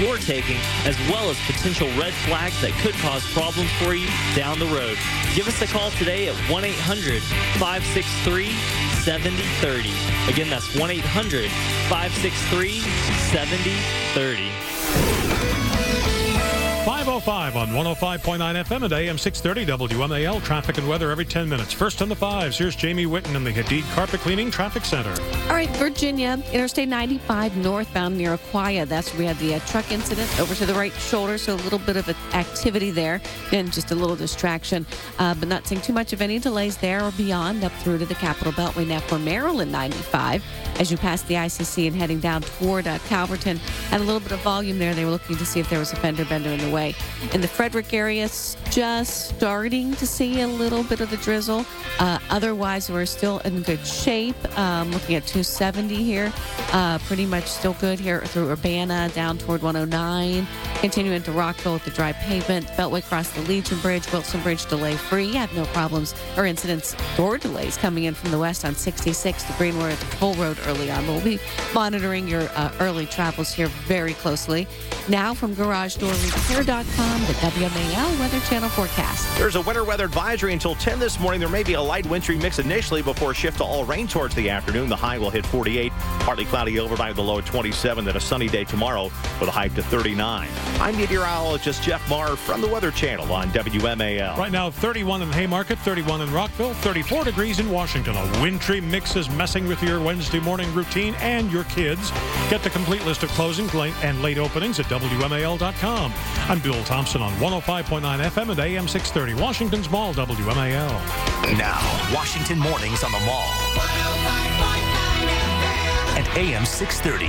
you're taking, as well as potential red flags that could cause problems for you down the road. Give us a call today at 1-800-563-7030. Again, that's 1-800-563-7030. 5:05 on 105.9 FM and AM 630 WMAL. Traffic and weather every 10 minutes. First on the fives, here's Jamie Witten in the Hadid Carpet Cleaning Traffic Center. All right, Virginia, Interstate 95 northbound near Aquia. That's where we had the truck incident over to the right shoulder, so a little bit of activity there and just a little distraction, but not seeing too much of any delays there or beyond up through to the Capitol Beltway now for Maryland 95. As you pass the ICC and heading down toward Calverton, had a little bit of volume there. They were looking to see if there was a fender bender in the way. In the Frederick area, just starting to see a little bit of the drizzle. Otherwise, we're still in good shape. Looking at 270 here. Pretty much still good here through Urbana, down toward 109. Continuing to Rockville with the dry pavement. Beltway across the Legion Bridge, Wilson Bridge delay-free. Have no problems or incidents or delays coming in from the west on 66. The Green, we're at the Toll Road early on. We'll be monitoring your early travels here very closely. Now from GarageDoorRepair.com, the WMAL Weather Channel forecast. There's a winter weather advisory until 10 this morning. There may be a light wintry mix initially before a shift to all rain towards the afternoon. The high will hit 48. Partly cloudy overnight with a low of 27. Then a sunny day tomorrow with a high to 39. I'm meteorologist Jeff Marr from the Weather Channel on WMAL. Right now, 31 in Haymarket, 31 in Rockville, 34 degrees in Washington. A wintry mix is messing with your Wednesday morning routine and your kids. Get the complete list of closings and late openings at WMAL.com. I'm Bill Thompson on 105.9 FM and AM 630, Washington's Mall, WMAL. Now, Washington Mornings on the Mall. 105.9 FM. And AM 630.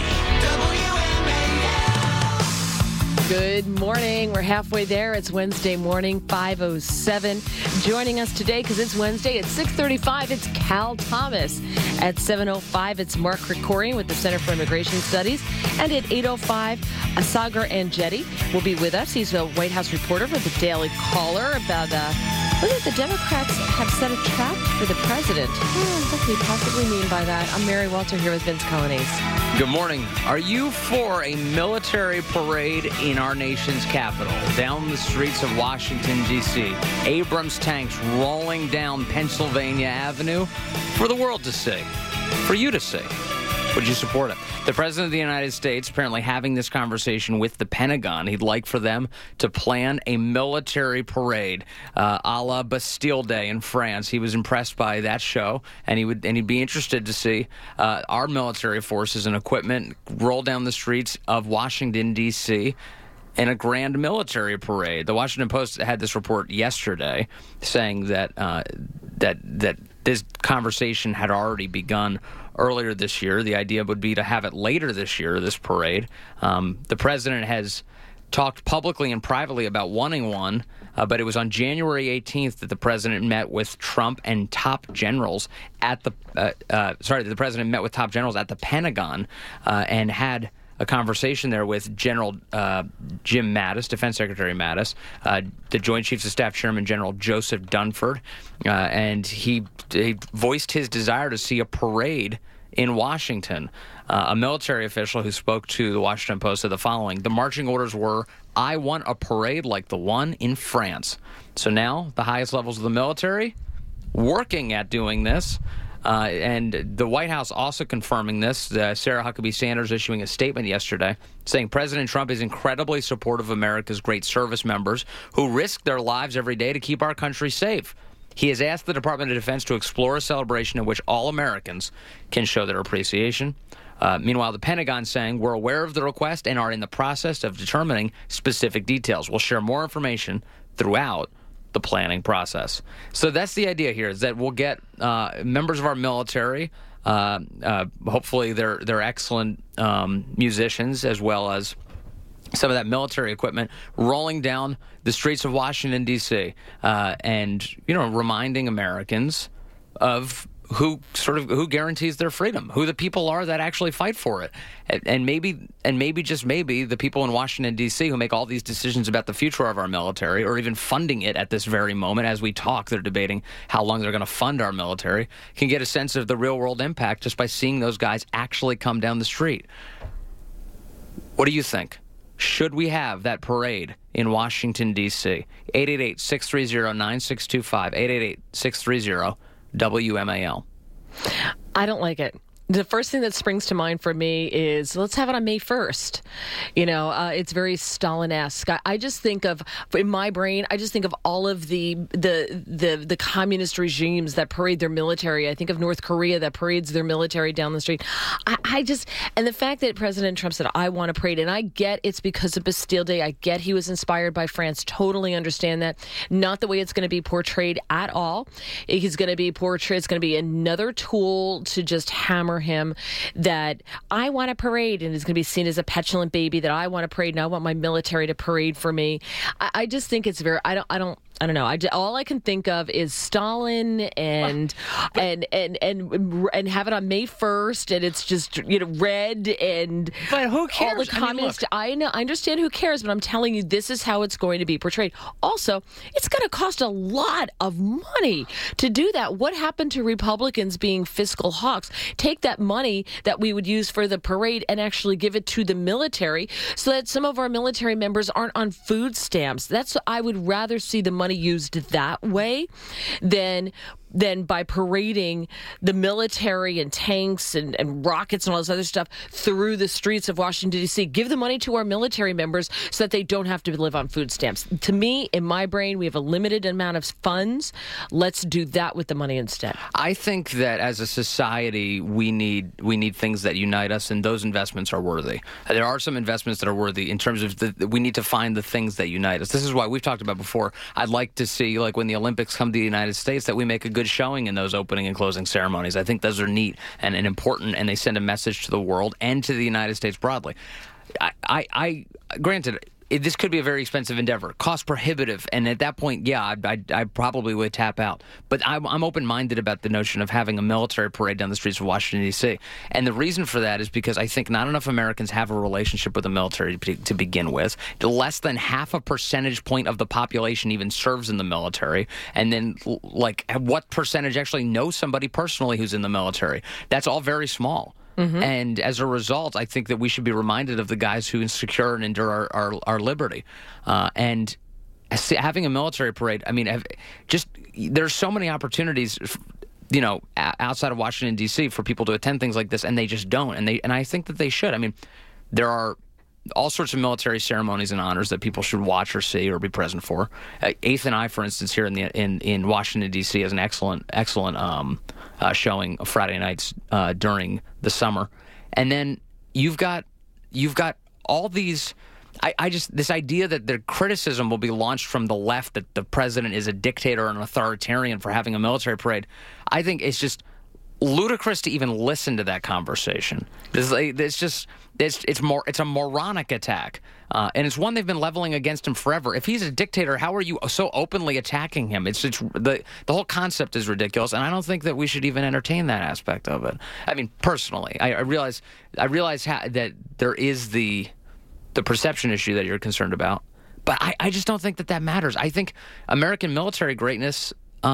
Good morning. We're halfway there. It's Wednesday morning, 5:07. Joining us today, because it's Wednesday, at 6:35, it's Cal Thomas. At 7:05, it's Mark Krikorian with the Center for Immigration Studies. And at 8:05, Sagar Enjeti will be with us. He's a White House reporter for the Daily Caller about whether the Democrats have set a trap for the president. What could he possibly mean by that? I'm Mary Walter here with Vince Colonnese. Good morning. Are you for a military parade in our nation's capital, down the streets of Washington, D.C.? Abrams tanks rolling down Pennsylvania Avenue for the world to see, for you to see. Would you support it? The President of the United States apparently having this conversation with the Pentagon. He'd like for them to plan a military parade a la Bastille Day in France. He was impressed by that show, and he'd be interested to see our military forces and equipment roll down the streets of Washington, D.C., in a grand military parade. The Washington Post had this report yesterday saying that that this conversation had already begun earlier this year. The idea would be to have it later this year, this parade. The president has talked publicly and privately about wanting one, but it was on January 18th that the president met with Trump and top generals at the president met with top generals at the Pentagon and had a conversation there with General Jim Mattis, Defense Secretary Mattis, the Joint Chiefs of Staff Chairman General Joseph Dunford, and he voiced his desire to see a parade in Washington. A military official who spoke to the Washington Post said the following: the marching orders were, "I want a parade like the one in France." So now the highest levels of the military working at doing this. And the White House also confirming this. Sarah Huckabee Sanders issuing a statement yesterday saying President Trump is incredibly supportive of America's great service members who risk their lives every day to keep our country safe. He has asked the Department of Defense to explore a celebration in which all Americans can show their appreciation. Meanwhile, the Pentagon saying we're aware of the request and are in the process of determining specific details. We'll share more information throughout the planning process. So that's the idea here, is that we'll get members of our military, hopefully they're excellent musicians, as well as some of that military equipment rolling down the streets of Washington, D.C., and, reminding Americans of who guarantees their freedom, who the people are that actually fight for it. And maybe just maybe the people in Washington, D.C. who make all these decisions about the future of our military, or even funding it at this very moment as we talk, they're debating how long they're going to fund our military, can get a sense of the real world impact just by seeing those guys actually come down the street. What do you think? should we have that parade in Washington, D.C.? 888-630-9625, 888-630-WMAL. I don't like it. The first thing that springs to mind for me is let's have it on May 1st. It's very Stalin-esque. I just think of, in my brain, I just think of all of the communist regimes that parade their military. I think of North Korea that parades their military down the street. And the fact that President Trump said, I want to parade, and I get it's because of Bastille Day. I get he was inspired by France. Totally understand that. Not the way it's going to be portrayed at all. He's going to be portrayed, it's going to be another tool to just hammer him that I want to parade, and is going to be seen as a petulant baby that I want to parade and I want my military to parade for me. I just think it's very, I don't know. All I can think of is Stalin and have it on May 1st, and it's just red and. But who cares? All the communists. I know. I understand who cares, but I'm telling you, this is how it's going to be portrayed. Also, it's going to cost a lot of money to do that. What happened to Republicans being fiscal hawks? Take that money that we would use for the parade and actually give it to the military, so that some of our military members aren't on food stamps. I would rather see the money used that way than by parading the military and tanks and rockets and all this other stuff through the streets of Washington, D.C. Give the money to our military members so that they don't have to live on food stamps. To me, in my brain, we have a limited amount of funds. Let's do that with the money instead. I think that as a society, we need things that unite us, and those investments are worthy. There are some investments that are worthy in terms of we need to find the things that unite us. This is why we've talked about before. I'd like to see, like when the Olympics come to the United States, that we make a good showing in those opening and closing ceremonies. I think those are neat and important, and they send a message to the world and to the United States broadly. I granted, this could be a very expensive endeavor, cost prohibitive, and at that point, yeah, I probably would tap out. But I'm open-minded about the notion of having a military parade down the streets of Washington, D.C. And the reason for that is because I think not enough Americans have a relationship with the military to begin with. Less than half a percentage point of the population even serves in the military. And then, like, what percentage actually knows somebody personally who's in the military? That's all very small. Mm-hmm. And as a result, I think that we should be reminded of the guys who secure and endure our liberty. And having a military parade, I mean, there's so many opportunities, outside of Washington, D.C. for people to attend things like this, and they just don't. And I think that they should. I mean, there are all sorts of military ceremonies and honors that people should watch or see or be present for. Eighth and I, for instance, here in Washington, D.C. has an excellent showing of Friday nights during the summer. And then you've got all these. This idea that the criticism will be launched from the left that the president is a dictator and an authoritarian for having a military parade, I think it's just ludicrous to even listen to that conversation. It's a moronic attack, and it's one they've been leveling against him forever. If he's a dictator, how are you so openly attacking him? The whole concept is ridiculous, and I don't think that we should even entertain that aspect of it. I mean, personally, I realize that there is the perception issue that you're concerned about, but I just don't think that matters. I think American military greatness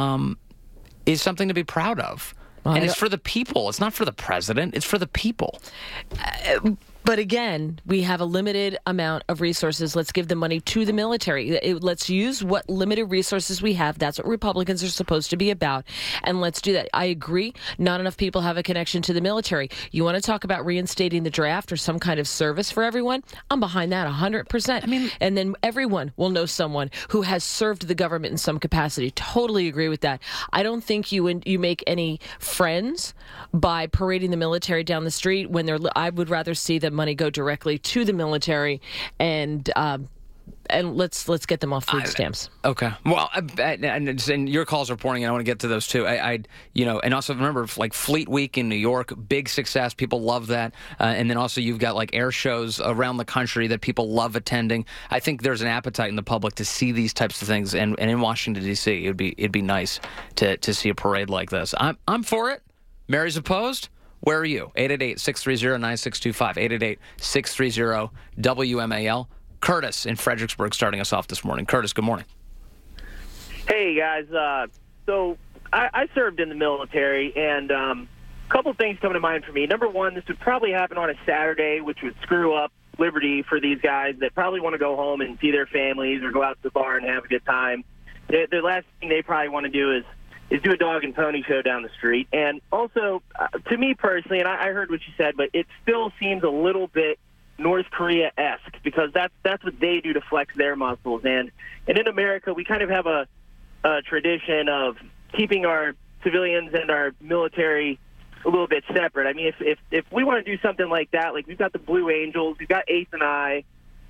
is something to be proud of. And it's for the people. It's not for the president. It's for the people. But again, we have a limited amount of resources. Let's give the money to the military. Let's use what limited resources we have. That's what Republicans are supposed to be about. And let's do that. I agree. Not enough people have a connection to the military. You want to talk about reinstating the draft or some kind of service for everyone? I'm behind that 100%. I mean, and then everyone will know someone who has served the government in some capacity. Totally agree with that. I don't think you make any friends by parading the military down the street when I would rather see the money go directly to the military, and let's get them off food stamps. Okay. Well, and your calls are pouring in. I want to get to those too. And also remember, like Fleet Week in New York, big success. People love that. And then also you've got like air shows around the country that people love attending. I think there's an appetite in the public to see these types of ththings. And in Washington D.C., it'd be nice to see a parade like this. I'm for it. Mary's opposed. Where are you? 888-630-9625. 888-630-WMAL. Curtis in Fredericksburg starting us off this morning. Curtis, good morning. Hey, guys. So I served in the military, and a couple things come to mind for me. Number one, this would probably happen on a Saturday, which would screw up liberty for these guys that probably want to go home and see their families or go out to the bar and have a good time. The last thing they probably want to do is do a dog and pony show down the street. And also, to me personally, and I heard what you said, but it still seems a little bit North Korea-esque because that's what they do to flex their muscles. And in America, we kind of have a tradition of keeping our civilians and our military a little bit separate. I mean, if we want to do something like that, like we've got the Blue Angels, we've got Ace and I,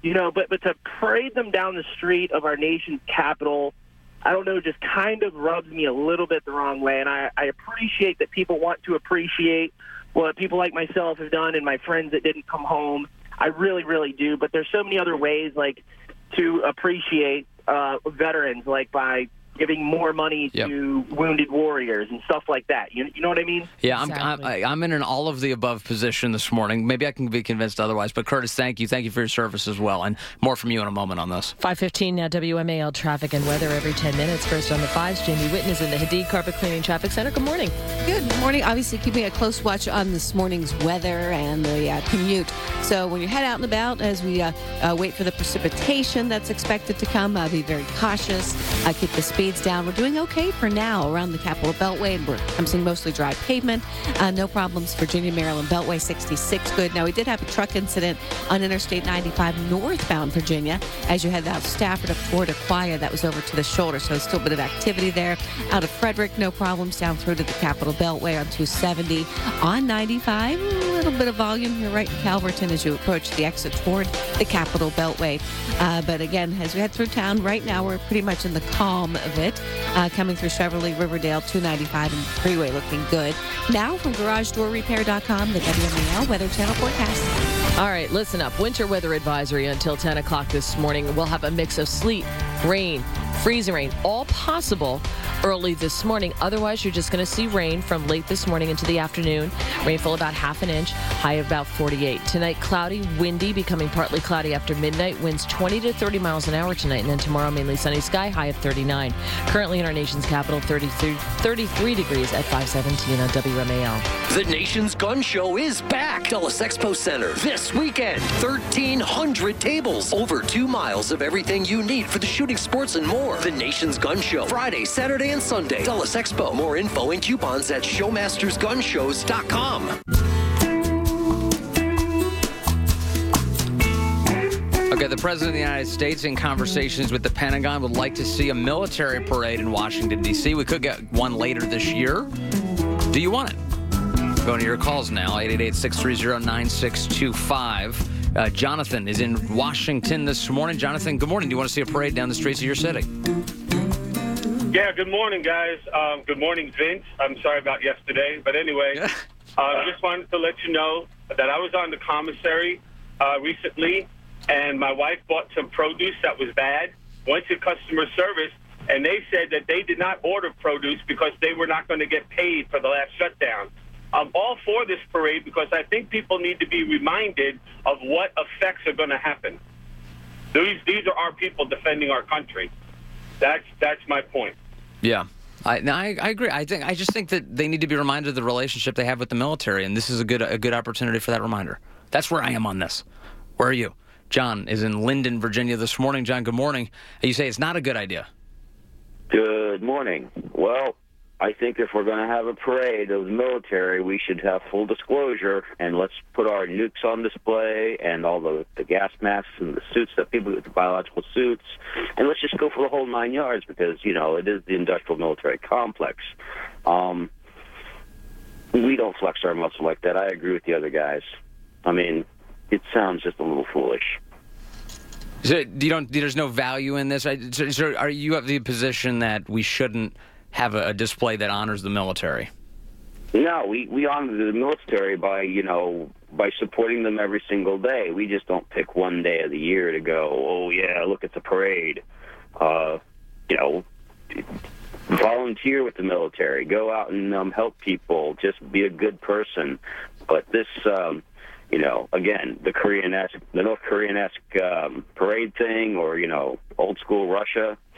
but to parade them down the street of our nation's capital, I don't know, just kind of rubs me a little bit the wrong way. And I appreciate that people want to appreciate what people like myself have done and my friends that didn't come home. I really, really do. But there's so many other ways, like, to appreciate veterans, like by giving more money to wounded warriors and stuff like that. You know what I mean? Yeah, Exactly. I'm in an all-of-the-above position this morning. Maybe I can be convinced otherwise. But, Curtis, thank you. Thank you for your service as well. And more from you in a moment on this. 5:15 now, WMAL traffic and weather every 10 minutes. First on the 5s, Jamie Whitten is in the Hadid Carpet Cleaning Traffic Center. Good morning. Good morning. Obviously, keeping a close watch on this morning's weather and the commute. So when you head out and about, as we wait for the precipitation that's expected to come, be very cautious. Keep the speeds down. We're doing okay for now around the Capitol Beltway, and I'm seeing mostly dry pavement. No problems. Virginia, Maryland Beltway, 66 good. Now, we did have a truck incident on Interstate 95 northbound Virginia as you head out Stafford up toward Aquia. That was over to the shoulder, so there's still a bit of activity there. Out of Frederick, no problems down through to the Capitol Beltway on 270. On 95, a little bit of volume here right in Calverton as you approach the exit toward the Capitol Beltway. But again, as we head through town, right now we're pretty much in the calm of it. Coming through Cheverly, Riverdale, 295 and freeway looking good. Now from GarageDoorRepair.com, the WMAL Weather Channel forecast. All right, listen up. Winter weather advisory until 10 o'clock this morning. We'll have a mix of sleet, rain, freezing rain, all possible early this morning. Otherwise, you're just going to see rain from late this morning into the afternoon. Rainfall about half an inch, high of about 48. Tonight, cloudy, windy, becoming partly cloudy after midnight. Winds 20 to 30 miles an hour tonight. And then tomorrow, mainly sunny sky, high of 39. Currently in our nation's capital, 33 degrees at 517 on WMAL. The Nation's Gun Show is back. Dulles Expo Center this weekend. 1,300 tables. Over 2 miles of everything you need for the shooting sports and more. The Nation's Gun Show. Friday, Saturday, and Sunday. Dulles Expo. More info and coupons at showmastersgunshows.com. Okay, the President of the United States, in conversations with the Pentagon, would like to see a military parade in Washington, D.C. We could get one later this year. Do you want it? Going to your calls now, 888-630-9625. Jonathan is in Washington this morning. Jonathan, good morning. Do you want to see a parade down the streets of your city? Yeah, good morning, guys. Good morning, Vince. I'm sorry about yesterday. But anyway, just wanted to let you know that I was on the commissary recently, and my wife bought some produce that was bad, went to customer service, and they said that they did not order produce because they were not going to get paid for the last shutdown. I'm all for this parade because I think people need to be reminded of what effects are going to happen. These are our people defending our country. That's my point. Yeah, I agree. I just think that they need to be reminded of the relationship they have with the military, and this is a good opportunity for that reminder. That's where I am on this. Where are you? John is in Linden, Virginia this morning. John, good morning. You say it's not a good idea. Good morning. Well, I think if we're going to have a parade of the military, we should have full disclosure, and let's put our nukes on display and all the gas masks and the suits that people get, the biological suits, and let's just go for the whole 9 yards because, it is the industrial military complex. We don't flex our muscle like that. I agree with the other guys. I mean, it sounds just a little foolish. So there's no value in this? So are you of the position that we shouldn't have a display that honors the military? No, we honor the military by supporting them every single day. We just don't pick one day of the year to go, oh, yeah, look at the parade. Volunteer with the military. Go out and help people. Just be a good person. But this, again, the North Korean-esque parade thing or, old school Russia,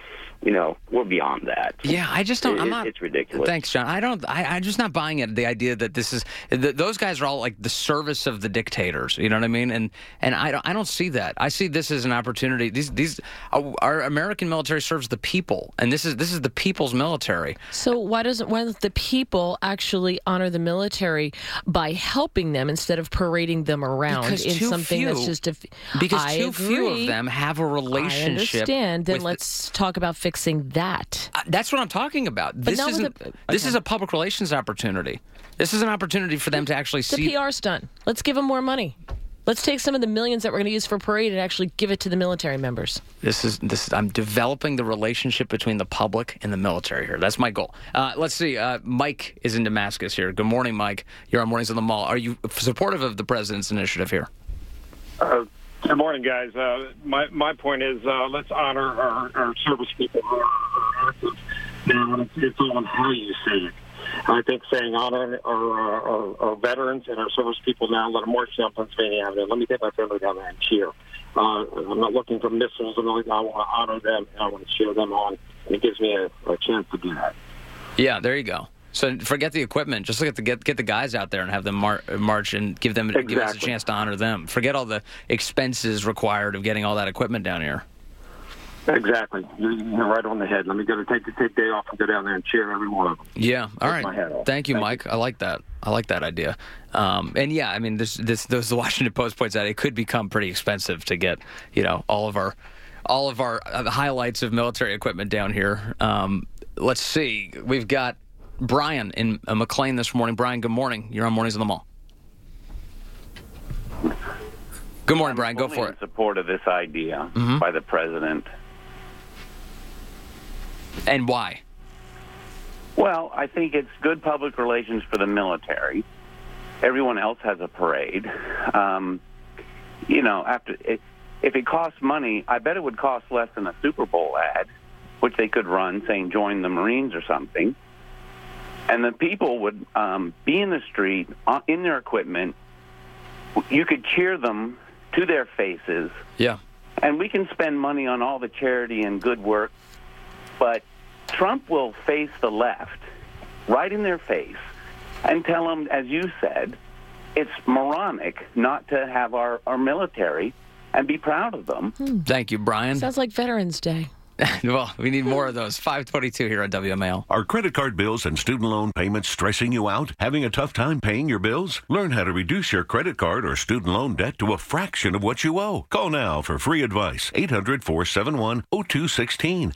we're beyond that. Yeah, I just don't. It's ridiculous. Thanks, John. I'm just not buying it. The idea that this is those guys are all like the service of the dictators. You know what I mean? And I don't see that. I see this as an opportunity. These our American military serves the people, and this is the people's military. So why doesn't the people actually honor the military by helping them instead of parading them around because in something that's just because too few of them have a relationship. I understand. Then let's talk about fixing that. That's what I'm talking about. This is a public relations opportunity. This is an opportunity for them to actually see. The PR stunt. Let's give them more money. Let's take some of the millions that we're going to use for parade and actually give it to the military members. This is. I'm developing the relationship between the public and the military here. That's my goal. Let's see. Mike is in Damascus here. Good morning, Mike. You're on Mornings on the Mall. Are you supportive of the president's initiative here? Good morning, guys. My point is let's honor our service people who are active. Now, it's on how you say it. I think saying honor our veterans and our service people now, let them march down Pennsylvania Avenue. Let me get my family down there and cheer. I'm not looking for missiles. I want to honor them, and I want to cheer them on. And it gives me a chance to do that. Yeah, there you go. So forget the equipment. Just look at get the guys out there and have them march and give us a chance to honor them. Forget all the expenses required of getting all that equipment down here. Exactly. You're right on the head. Let me go to take day off and go down there and cheer every one of them. Yeah. All right. Thank you, Mike. I like that. I like that idea. And yeah, I mean, the Washington Post points out it could become pretty expensive to get all of our highlights of military equipment down here. Let's see. We've got Brian in McLean this morning. Brian, good morning. You're on Mornings on the Mall. Good morning, Brian. Go for it. I'm in support of this idea by the president. And why? Well, I think it's good public relations for the military. Everyone else has a parade. If it costs money, I bet it would cost less than a Super Bowl ad, which they could run saying join the Marines or something. And the people would be in the street, in their equipment. You could cheer them to their faces. Yeah. And we can spend money on all the charity and good work, but Trump will face the left right in their face and tell them, as you said, it's moronic not to have our military and be proud of them. Thank you, Brian. Sounds like Veterans Day. Well, we need more of those. 522 here on WMAL. Are credit card bills and student loan payments stressing you out? Having a tough time paying your bills? Learn how to reduce your credit card or student loan debt to a fraction of what you owe. Call now for free advice. 800-471-0216.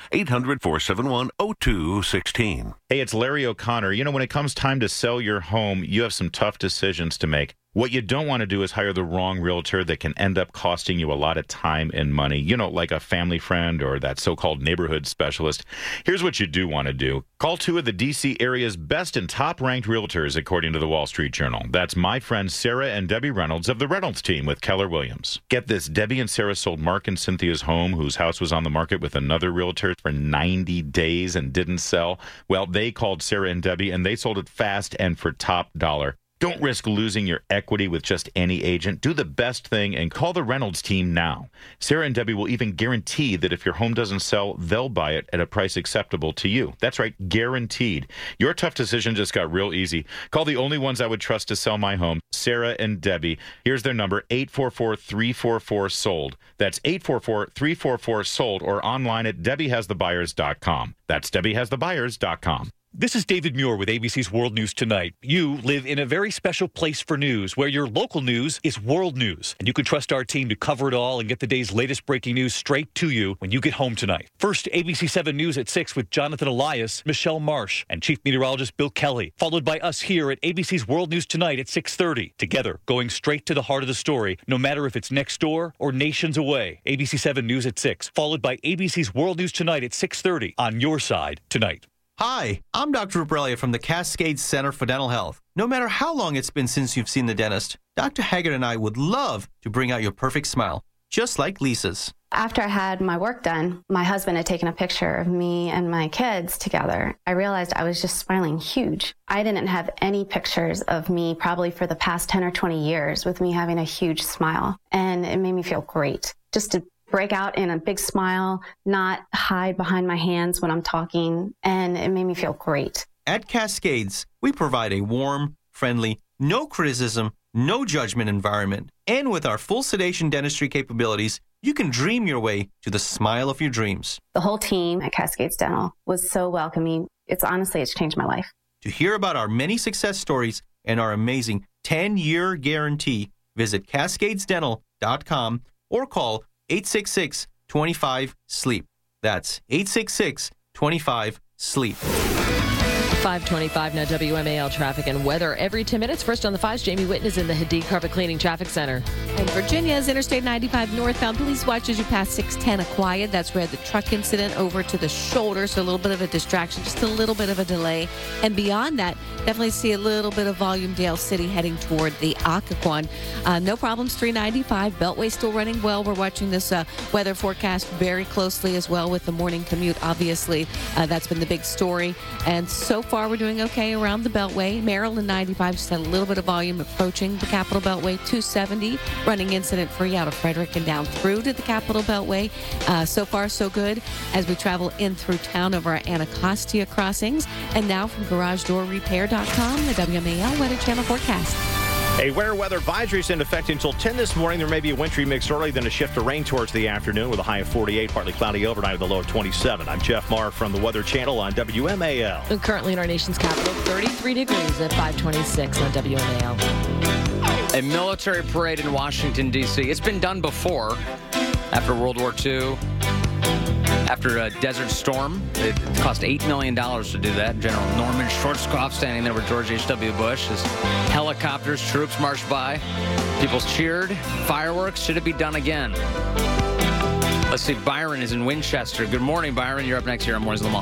800-471-0216. Hey, it's Larry O'Connor. When it comes time to sell your home, you have some tough decisions to make. What you don't want to do is hire the wrong realtor that can end up costing you a lot of time and money, like a family friend or that so-called neighborhood specialist. Here's what you do want to do. Call two of the D.C. area's best and top-ranked realtors, according to the Wall Street Journal. That's my friends Sarah and Debbie Reynolds of the Reynolds team with Keller Williams. Get this, Debbie and Sarah sold Mark and Cynthia's home, whose house was on the market with another realtor for 90 days and didn't sell. Well, they called Sarah and Debbie, and they sold it fast and for top dollar. Don't risk losing your equity with just any agent. Do the best thing and call the Reynolds team now. Sarah and Debbie will even guarantee that if your home doesn't sell, they'll buy it at a price acceptable to you. That's right, guaranteed. Your tough decision just got real easy. Call the only ones I would trust to sell my home, Sarah and Debbie. Here's their number, 844-344-SOLD. That's 844-344-SOLD or online at DebbieHasTheBuyers.com. That's DebbieHasTheBuyers.com. This is David Muir with ABC's World News Tonight. You live in a very special place for news, where your local news is world news. And you can trust our team to cover it all and get the day's latest breaking news straight to you when you get home tonight. First, ABC 7 News at 6 with Jonathan Elias, Michelle Marsh, and Chief Meteorologist Bill Kelly. Followed by us here at ABC's World News Tonight at 6:30. Together, going straight to the heart of the story, no matter if it's next door or nations away. ABC 7 News at 6. Followed by ABC's World News Tonight at 6:30 on your side tonight. Hi, I'm Dr. Ruprelia from the Cascade Center for Dental Health. No matter how long it's been since you've seen the dentist, Dr. Haggard and I would love to bring out your perfect smile, just like Lisa's. After I had my work done, my husband had taken a picture of me and my kids together. I realized I was just smiling huge. I didn't have any pictures of me probably for the past 10 or 20 years with me having a huge smile, and it made me feel great just to break out in a big smile, not hide behind my hands when I'm talking, and it made me feel great. At Cascades, we provide a warm, friendly, no criticism, no judgment environment. And with our full sedation dentistry capabilities, you can dream your way to the smile of your dreams. The whole team at Cascades Dental was so welcoming. It's changed my life. To hear about our many success stories and our amazing 10-year guarantee, visit cascadesdental.com or call 866-25-SLEEP. That's 866-25-SLEEP. 525 now, WMAL traffic and weather every 10 minutes. First on the 5s, Jamie Witten is in the Hadid Carpet Cleaning Traffic Center. In Virginia's Interstate 95 northbound, police watch as you pass 610 Acquired. That's where the truck incident over to the shoulder, so a little bit of a distraction, just a little bit of a delay. And beyond that, definitely see a little bit of volume Dale City heading toward the Occoquan. No problems, 395. Beltway still running well. We're watching this weather forecast very closely as well with the morning commute, obviously. That's been the big story. And so far, we're doing okay around the Beltway. Maryland 95 just had a little bit of volume approaching the Capitol Beltway. 270 running incident-free out of Frederick and down through to the Capitol Beltway. So far, so good as we travel in through town over our Anacostia crossings. And now from GarageDoorRepair.com, the WMAL Weather Channel forecast. A rare weather advisory is in effect until 10 this morning. There may be a wintry mix early, then a shift to rain towards the afternoon with a high of 48, partly cloudy overnight with a low of 27. I'm Jeff Marr from the Weather Channel on WMAL. And currently in our nation's capital, 33 degrees at 526 on WMAL. A military parade in Washington, D.C. It's been done before, after World War II. After a Desert Storm, it cost $8 million to do that. General Norman Schwarzkopf standing there with George H.W. Bush as helicopters, troops marched by. People cheered. Fireworks. Should it be done again? Let's see. Byron is in Winchester. Good morning, Byron. You're up next here on Mornings in the Mall.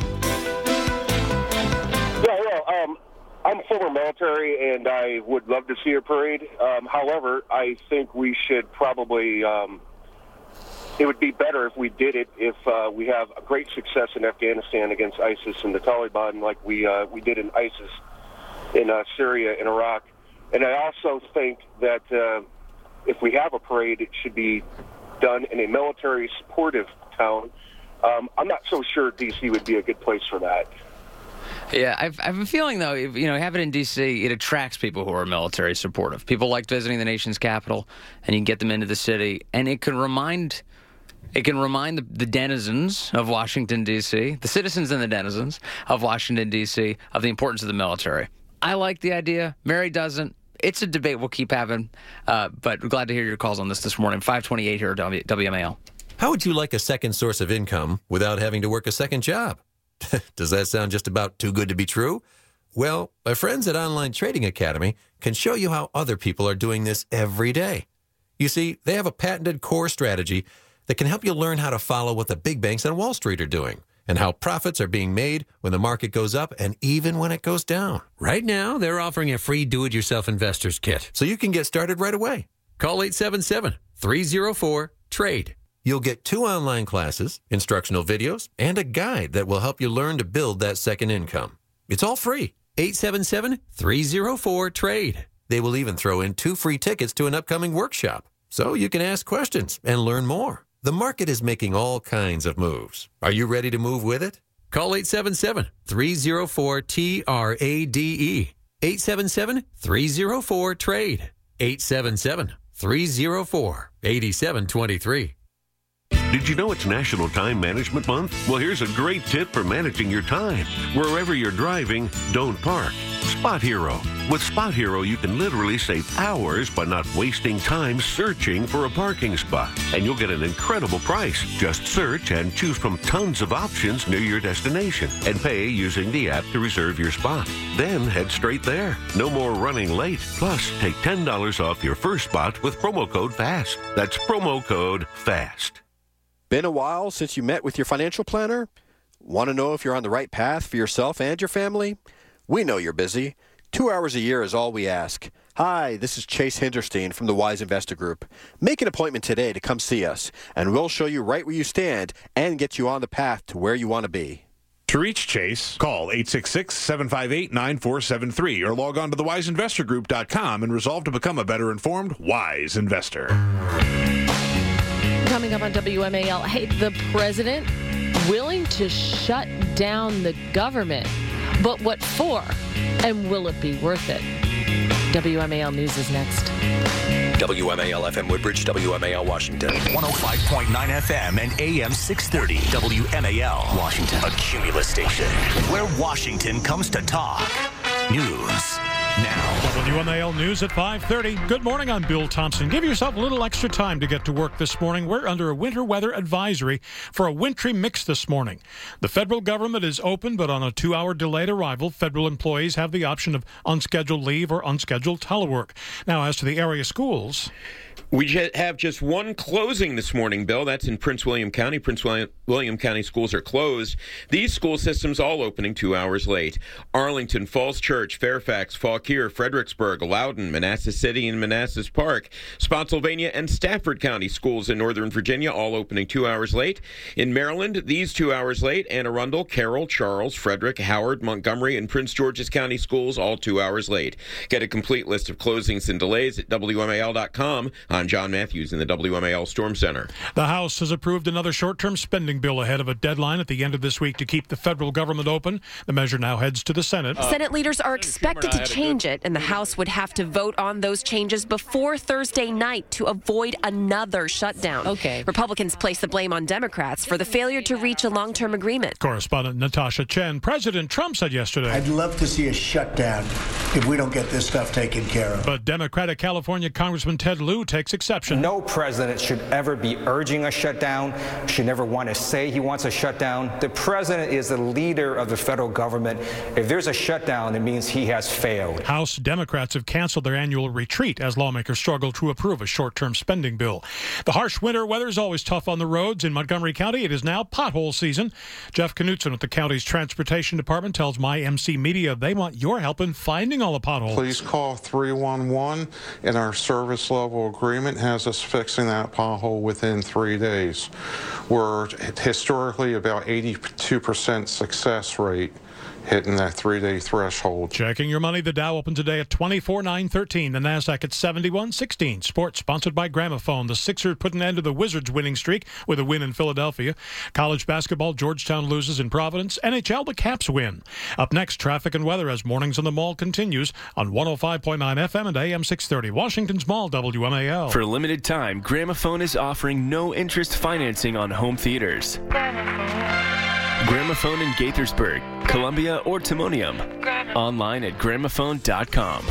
I'm former military, and I would love to see a parade. However, I think we should probably... it would be better if we did it if we have a great success in Afghanistan against ISIS and the Taliban like we did in ISIS in Syria and Iraq. And I also think that if we have a parade, it should be done in a military-supportive town. I'm not so sure D.C. would be a good place for that. Yeah, I have a feeling, though, if, have it in D.C., it attracts people who are military supportive. People like visiting the nation's capital, and you can get them into the city. And it can remind the denizens of Washington, D.C., the citizens and the denizens of Washington, D.C., of the importance of the military. I like the idea. Mary doesn't. It's a debate we'll keep having, but we're glad to hear your calls on this morning. 528 here at WMAL. How would you like a second source of income without having to work a second job? Does that sound just about too good to be true? Well, my friends at Online Trading Academy can show you how other people are doing this every day. You see, they have a patented core strategy that can help you learn how to follow what the big banks on Wall Street are doing and how profits are being made when the market goes up and even when it goes down. Right now, they're offering a free do-it-yourself investor's kit, so you can get started right away. Call 877-304-TRADE. You'll get 2 online classes, instructional videos, and a guide that will help you learn to build that second income. It's all free. 877-304-TRADE. They will even throw in 2 free tickets to an upcoming workshop, so you can ask questions and learn more. The market is making all kinds of moves. Are you ready to move with it? Call 877-304-TRADE. 877-304-TRADE. 877-304-8723. Did you know it's National Time Management Month? Well, here's a great tip for managing your time. Wherever you're driving, don't park. Spot Hero. With Spot Hero, you can literally save hours by not wasting time searching for a parking spot. And you'll get an incredible price. Just search and choose from tons of options near your destination and pay using the app to reserve your spot. Then head straight there. No more running late. Plus, take $10 off your first spot with promo code FAST. That's promo code FAST. Been a while since you met with your financial planner? Want to know if you're on the right path for yourself and your family? We know you're busy. 2 hours a year is all we ask. Hi, this is Chase Hinderstein from the Wise Investor Group. Make an appointment today to come see us, and we'll show you right where you stand and get you on the path to where you want to be. To reach Chase, call 866-758-9473 or log on to thewiseinvestorgroup.com and resolve to become a better informed, wise investor. Coming up on WMAL, hey, the president willing to shut down the government. But what for? And will it be worth it? WMAL News is next. WMAL FM Woodbridge, WMAL Washington. 105.9 FM and AM 630. WMAL Washington. A Cumulus station where Washington comes to talk. News now. WMAL News at 5:30. Good morning, I'm Bill Thompson. Give yourself a little extra time to get to work this morning. We're under a winter weather advisory for a wintry mix this morning. The federal government is open, but on a 2-hour delayed arrival, federal employees have the option of unscheduled leave or unscheduled telework. Now, as to the area schools... We have just one closing this morning, Bill. That's in Prince William County. Prince William County schools are closed. These school systems all opening 2 hours late. Arlington, Falls Church, Fairfax, Fauquier, Fredericksburg, Loudoun, Manassas City, and Manassas Park. Spotsylvania and Stafford County schools in Northern Virginia all opening 2 hours late. In Maryland, these 2 hours late. Anne Arundel, Carroll, Charles, Frederick, Howard, Montgomery, and Prince George's County schools all 2 hours late. Get a complete list of closings and delays at WMAL.com. I'm John Matthews in the WMAL Storm Center. The House has approved another short-term spending bill ahead of a deadline at the end of this week to keep the federal government open. The measure now heads to the Senate. Senate leaders are expected to change it, and the House would have to vote on those changes before Thursday night to avoid another shutdown. Okay. Republicans place the blame on Democrats for the failure to reach a long-term agreement. Correspondent Natasha Chen. President Trump said yesterday, I'd love to see a shutdown if we don't get this stuff taken care of. But Democratic California Congressman Ted Lieu takes exception. No president should ever be urging a shutdown, should never want to say he wants a shutdown. The president is the leader of the federal government. If there's a shutdown, it means he has failed. House Democrats have canceled their annual retreat as lawmakers struggle to approve a short-term spending bill. The harsh winter weather is always tough on the roads. In Montgomery County, it is now pothole season. Jeff Knutson with the county's transportation department tells MyMC Media they want your help in finding all the potholes. Please call 311, and our service level agreement has us fixing that pothole within 3 days. We're historically about 82% success rate hitting that 3-day threshold. Checking your money, the Dow opened today at 24,913. The Nasdaq at 71,16. Sports sponsored by Gramophone. The Sixers put an end to the Wizards' winning streak with a win in Philadelphia. College basketball, Georgetown loses in Providence. NHL, the Caps win. Up next, traffic and weather as Mornings on the Mall continues on 105.9 FM and AM 630. Washington's Mall, WMAL. For a limited time, Gramophone is offering no-interest financing on home theaters. Gramophone in Gaithersburg, Columbia, or Timonium. Online at gramophone.com.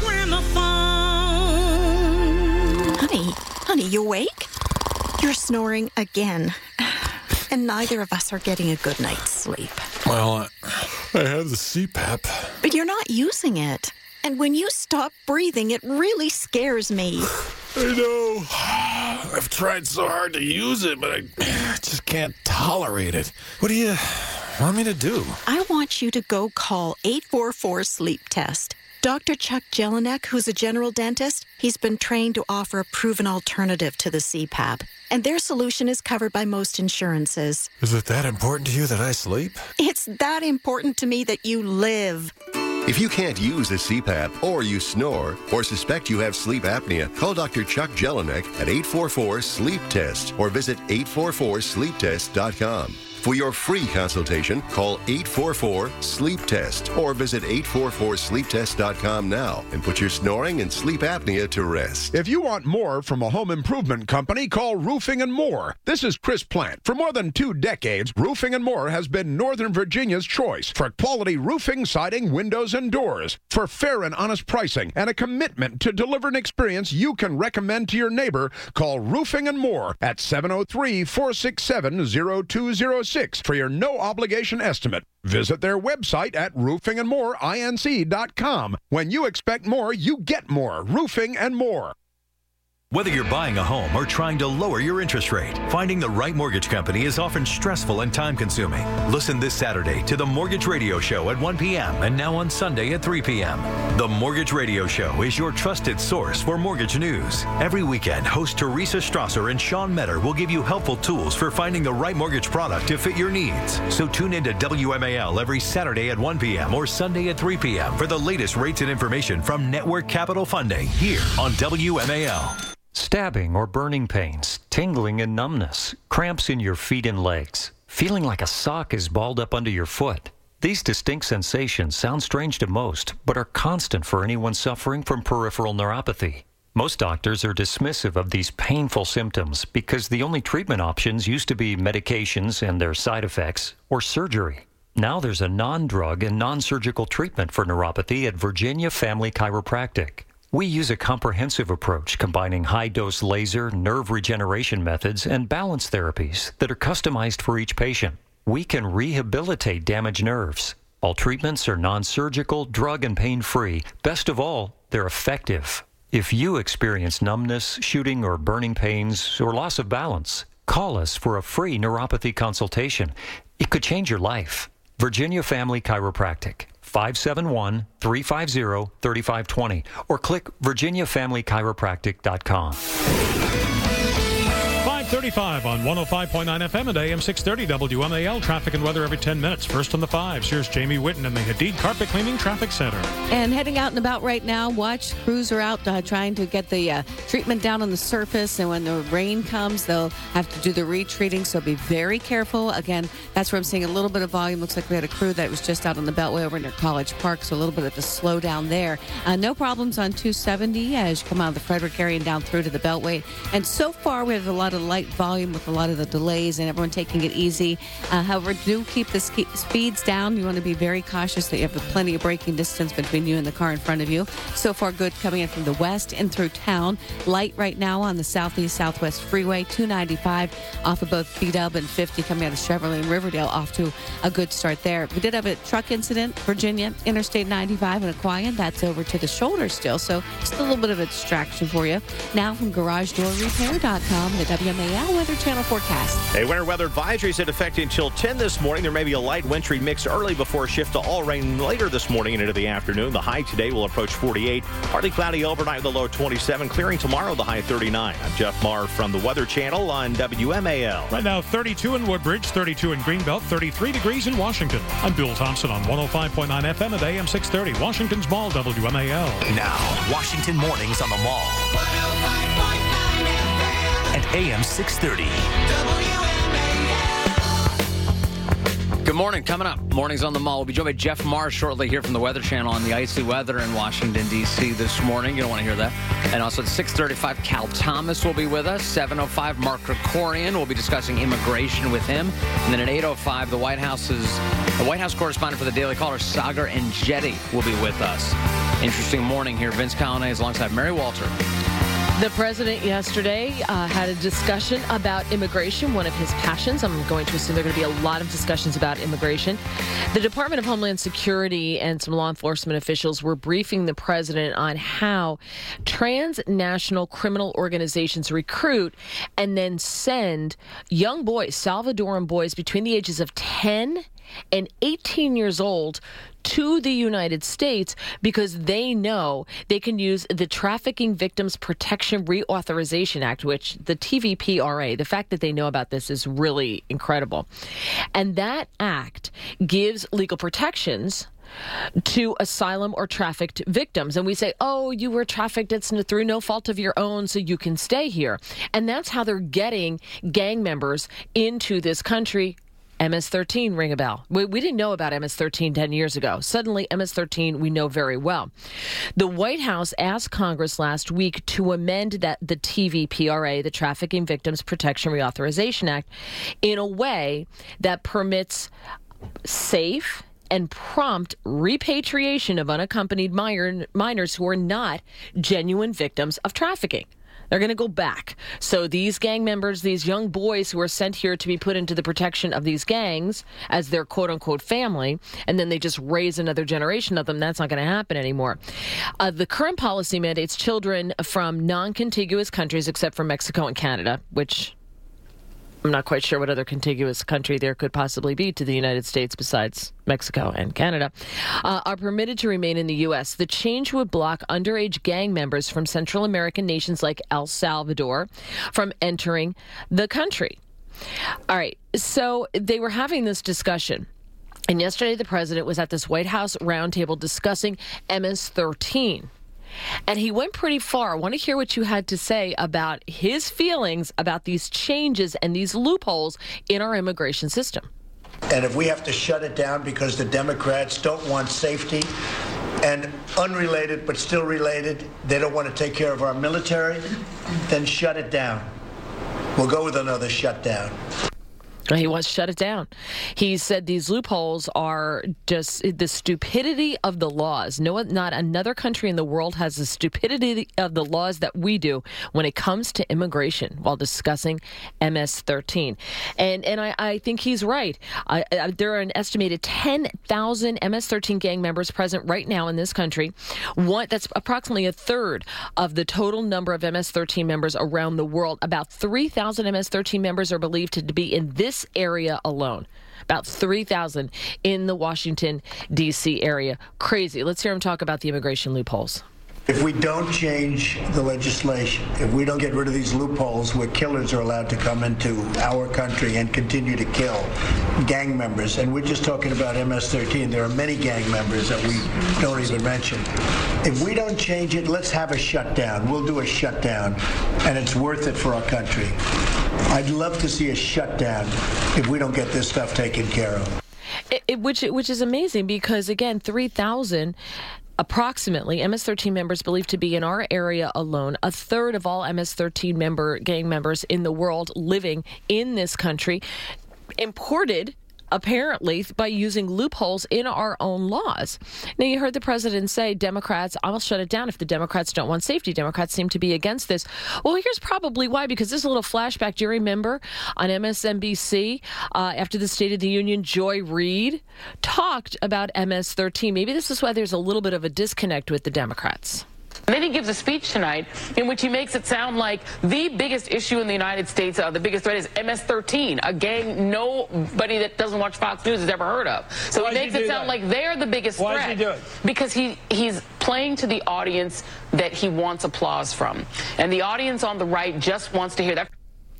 Honey, you awake? You're snoring again. And neither of us are getting a good night's sleep. Well, I have the CPAP. But you're not using it. And when you stop breathing, it really scares me. I know. I've tried so hard to use it, but I just can't tolerate it. What do you want me to do? I want you to go call 844-SLEEP-TEST. Dr. Chuck Jelinek, who's a general dentist, he's been trained to offer a proven alternative to the CPAP. And their solution is covered by most insurances. Is it that important to you that I sleep? It's that important to me that you live. If you can't use a CPAP, or you snore, or suspect you have sleep apnea, call Dr. Chuck Jelinek at 844-SLEEP-TEST or visit 844sleeptest.com. For your free consultation, call 844-SLEEP-TEST or visit 844sleeptest.com now and put your snoring and sleep apnea to rest. If you want more from a home improvement company, call Roofing and More. This is Chris Plant. For more than 2 decades, Roofing and More has been Northern Virginia's choice for quality roofing, siding, windows, and doors. For fair and honest pricing and a commitment to deliver an experience you can recommend to your neighbor, call Roofing and More at 703-467-0206 for your no-obligation estimate. Visit their website at roofingandmoreinc.com. When you expect more, you get more. Roofing and More. Whether you're buying a home or trying to lower your interest rate, finding the right mortgage company is often stressful and time-consuming. Listen this Saturday to the Mortgage Radio Show at 1 p.m. and now on Sunday at 3 p.m. The Mortgage Radio Show is your trusted source for mortgage news. Every weekend, host Teresa Strasser and Sean Metter will give you helpful tools for finding the right mortgage product to fit your needs. So tune in to WMAL every Saturday at 1 p.m. or Sunday at 3 p.m. for the latest rates and information from Network Capital Funding here on WMAL. Stabbing or burning pains, tingling and numbness, cramps in your feet and legs, feeling like a sock is balled up under your foot. These distinct sensations sound strange to most, but are constant for anyone suffering from peripheral neuropathy. Most doctors are dismissive of these painful symptoms because the only treatment options used to be medications and their side effects or surgery. Now there's a non-drug and non-surgical treatment for neuropathy at Virginia Family Chiropractic. We use a comprehensive approach combining high-dose laser, nerve regeneration methods, and balance therapies that are customized for each patient. We can rehabilitate damaged nerves. All treatments are non-surgical, drug and pain-free. Best of all, they're effective. If you experience numbness, shooting or burning pains, or loss of balance, call us for a free neuropathy consultation. It could change your life. Virginia Family Chiropractic, 571-350-3520, or click virginiafamilychiropractic.com. 5:35 on 105.9 FM and AM 630 WMAL. Traffic and weather every 10 minutes. First on the 5s. Here's Jamie Whitten in the Hadid Carpet Cleaning Traffic Center. And heading out and about right now, watch crews are out trying to get the treatment down on the surface. And when the rain comes, they'll have to do the retreating. So be very careful. Again, that's where I'm seeing a little bit of volume. Looks like we had a crew that was just out on the Beltway over near College Park. So a little bit of the slowdown there. No problems on 270 as you come out of the Frederick area and down through to the Beltway. And so far, we have a lot of light volume with a lot of the delays and everyone taking it easy. However, do keep the speeds down. You want to be very cautious that you have plenty of braking distance between you and the car in front of you. So far, good coming in from the west and through town. Light right now on the southeast southwest freeway, 295 off of both B-Dub and 50 coming out of Chevrolet and Riverdale, off to a good start there. We did have a truck incident, Virginia, Interstate 95 in Aquia. That's over to the shoulder still, so just a little bit of a distraction for you. Now from GarageDoorRepair.com, the WMAL Weather Channel forecast. A winter weather advisory is in effect until 10 this morning. There may be a light wintry mix early before a shift to all rain later this morning and into the afternoon. The high today will approach 48. Partly cloudy overnight with a low 27. Clearing tomorrow, the high 39. I'm Jeff Marr from the Weather Channel on WMAL. Right now, 32 in Woodbridge, 32 in Greenbelt, 33 degrees in Washington. I'm Bill Thompson on 105.9 FM and AM 630. Washington's Mall, WMAL. Now, Washington Mornings on the Mall. 105.9 FM. And AM 630. Good morning. Coming up, Mornings on the Mall. We'll be joined by Jeff Marr shortly here from the Weather Channel on the icy weather in Washington, D.C. this morning. You don't want to hear that. And also at 6:35, Cal Thomas will be with us. 7:05, Mark Krikorian. We'll be discussing immigration with him. And then at 8:05, the White House correspondent for the Daily Caller, Sagar Enjeti, will be with us. Interesting morning here. Vince Callahan alongside Mary Walter. The president yesterday had a discussion about immigration, one of his passions. I'm going to assume there are going to be a lot of discussions about immigration. The Department of Homeland Security and some law enforcement officials were briefing the president on how transnational criminal organizations recruit and then send young boys, Salvadoran boys between the ages of 10 and 18 years old to the United States because they know they can use the Trafficking Victims Protection Reauthorization Act, which the TVPRA, the fact that they know about this is really incredible. And that act gives legal protections to asylum or trafficked victims. And we say, oh, you were trafficked, it's through no fault of your own, so you can stay here. And that's how they're getting gang members into this country. MS-13, ring a bell. We didn't know about MS-13 10 years ago. Suddenly, MS-13 we know very well. The White House asked Congress last week to amend the TVPRA, the Trafficking Victims Protection Reauthorization Act, in a way that permits safe and prompt repatriation of unaccompanied minors who are not genuine victims of trafficking. They're going to go back. So these gang members, these young boys who are sent here to be put into the protection of these gangs as their quote-unquote family, and then they just raise another generation of them, that's not going to happen anymore. The current policy mandates children from non-contiguous countries except for Mexico and Canada, which I'm not quite sure what other contiguous country there could possibly be to the United States besides Mexico and Canada, are permitted to remain in the U.S. The change would block underage gang members from Central American nations like El Salvador from entering the country. All right, so they were having this discussion. And yesterday the president was at this White House roundtable discussing MS-13. And he went pretty far. I want to hear what you had to say about his feelings about these changes and these loopholes in our immigration system. And if we have to shut it down because the Democrats don't want safety, and unrelated but still related, they don't want to take care of our military, then shut it down. We'll go with another shutdown. He wants to shut it down. He said these loopholes are just the stupidity of the laws. No, not another country in the world has the stupidity of the laws that we do when it comes to immigration while discussing MS-13. And I think he's right. There are an estimated 10,000 MS-13 gang members present right now in this country. That's approximately a third of the total number of MS-13 members around the world. About 3,000 MS-13 members are believed to be in this area alone. About 3,000 in the Washington, D.C. area. Crazy. Let's hear him talk about the immigration loopholes. If we don't change the legislation, if we don't get rid of these loopholes where killers are allowed to come into our country and continue to kill gang members, and we're just talking about MS-13, there are many gang members that we don't even mention. If we don't change it, let's have a shutdown. We'll do a shutdown, and it's worth it for our country. I'd love to see a shutdown if we don't get this stuff taken care of. Which is amazing because, again, 3,000 approximately MS-13 members believed to be in our area alone. A third of all MS-13 gang members in the world living in this country, imported apparently by using loopholes in our own laws. Now, you heard the president say Democrats, I'll shut it down if the Democrats don't want safety. Democrats seem to be against this. Well, here's probably why, because this is a little flashback. Do you remember on MSNBC, after the State of the Union, Joy Reid talked about MS-13. Maybe this is why there's a little bit of a disconnect with the Democrats. And then he gives a speech tonight in which he makes it sound like the biggest issue in the United States, the biggest threat is MS-13, a gang nobody that doesn't watch Fox News has ever heard of. So he makes it sound like they're the biggest threat. Why does he do it? Because he's playing to the audience that he wants applause from. And the audience on the right just wants to hear that.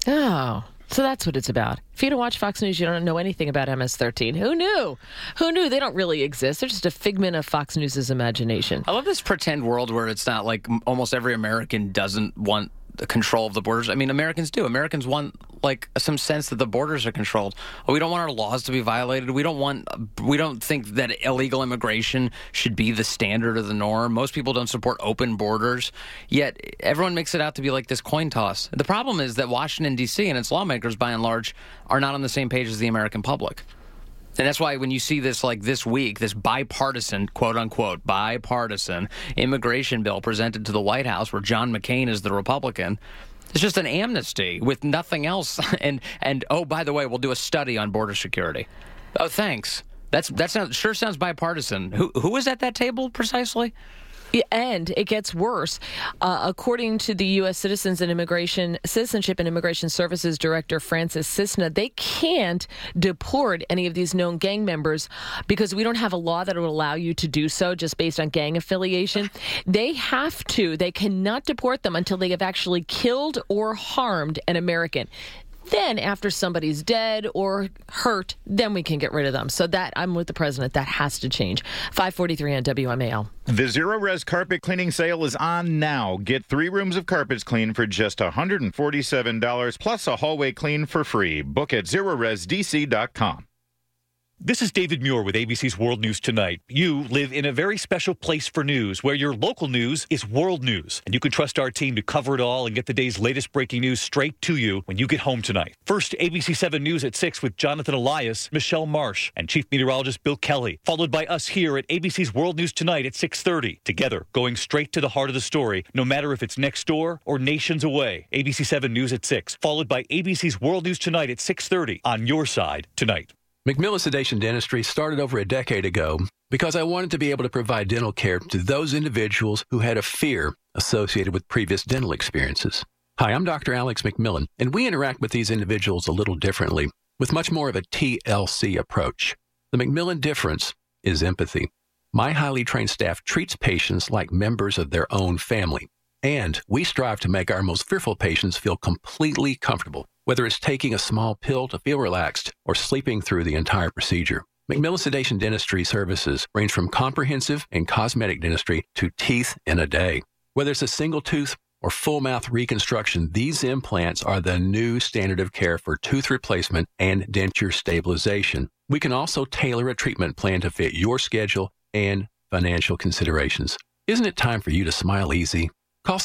Oh. So that's what it's about. If you don't watch Fox News, you don't know anything about MS-13. Who knew? Who knew? They don't really exist. They're just a figment of Fox News' imagination. I love this pretend world where it's not like almost every American doesn't want the control of the borders. I mean, Americans do. Americans want like some sense that the borders are controlled. We don't want our laws to be violated. We don't think that illegal immigration should be the standard or the norm. Most people don't support open borders. Yet everyone makes it out to be like this coin toss. The problem is that Washington, D.C. and its lawmakers, by and large, are not on the same page as the American public. And that's why when you see this, like this week, this bipartisan, quote unquote, bipartisan immigration bill presented to the White House where John McCain is the Republican, it's just an amnesty with nothing else. And oh, by the way, we'll do a study on border security. Oh, thanks. That sure sounds bipartisan. Who was at that table precisely? And it gets worse. According to the U.S. Citizenship and Immigration Services Director Francis Cisna, they can't deport any of these known gang members because we don't have a law that would allow you to do so just based on gang affiliation. They cannot deport them until they have actually killed or harmed an American. Then after somebody's dead or hurt, then we can get rid of them. So that, I'm with the president, that has to change. 543 on WMAL. The Zero Res carpet cleaning sale is on now. Get 3 rooms of carpets cleaned for just $147 plus a hallway clean for free. Book at ZeroResDC.com. This is David Muir with ABC's World News Tonight. You live in a very special place for news, where your local news is world news. And you can trust our team to cover it all and get the day's latest breaking news straight to you when you get home tonight. First, ABC 7 News at 6 with Jonathan Elias, Michelle Marsh, and Chief Meteorologist Bill Kelly. Followed by us here at ABC's World News Tonight at 6:30. Together, going straight to the heart of the story, no matter if it's next door or nations away. ABC 7 News at 6. Followed by ABC's World News Tonight at 6:30 on your side tonight. McMillan Sedation Dentistry started over a decade ago because I wanted to be able to provide dental care to those individuals who had a fear associated with previous dental experiences. Hi, I'm Dr. Alex McMillan, and we interact with these individuals a little differently, with much more of a TLC approach. The McMillan difference is empathy. My highly trained staff treats patients like members of their own family, and we strive to make our most fearful patients feel completely comfortable, whether it's taking a small pill to feel relaxed or sleeping through the entire procedure. McMillan Sedation Dentistry services range from comprehensive and cosmetic dentistry to teeth in a day. Whether it's a single tooth or full mouth reconstruction, these implants are the new standard of care for tooth replacement and denture stabilization. We can also tailor a treatment plan to fit your schedule and financial considerations. Isn't it time for you to smile easy? Call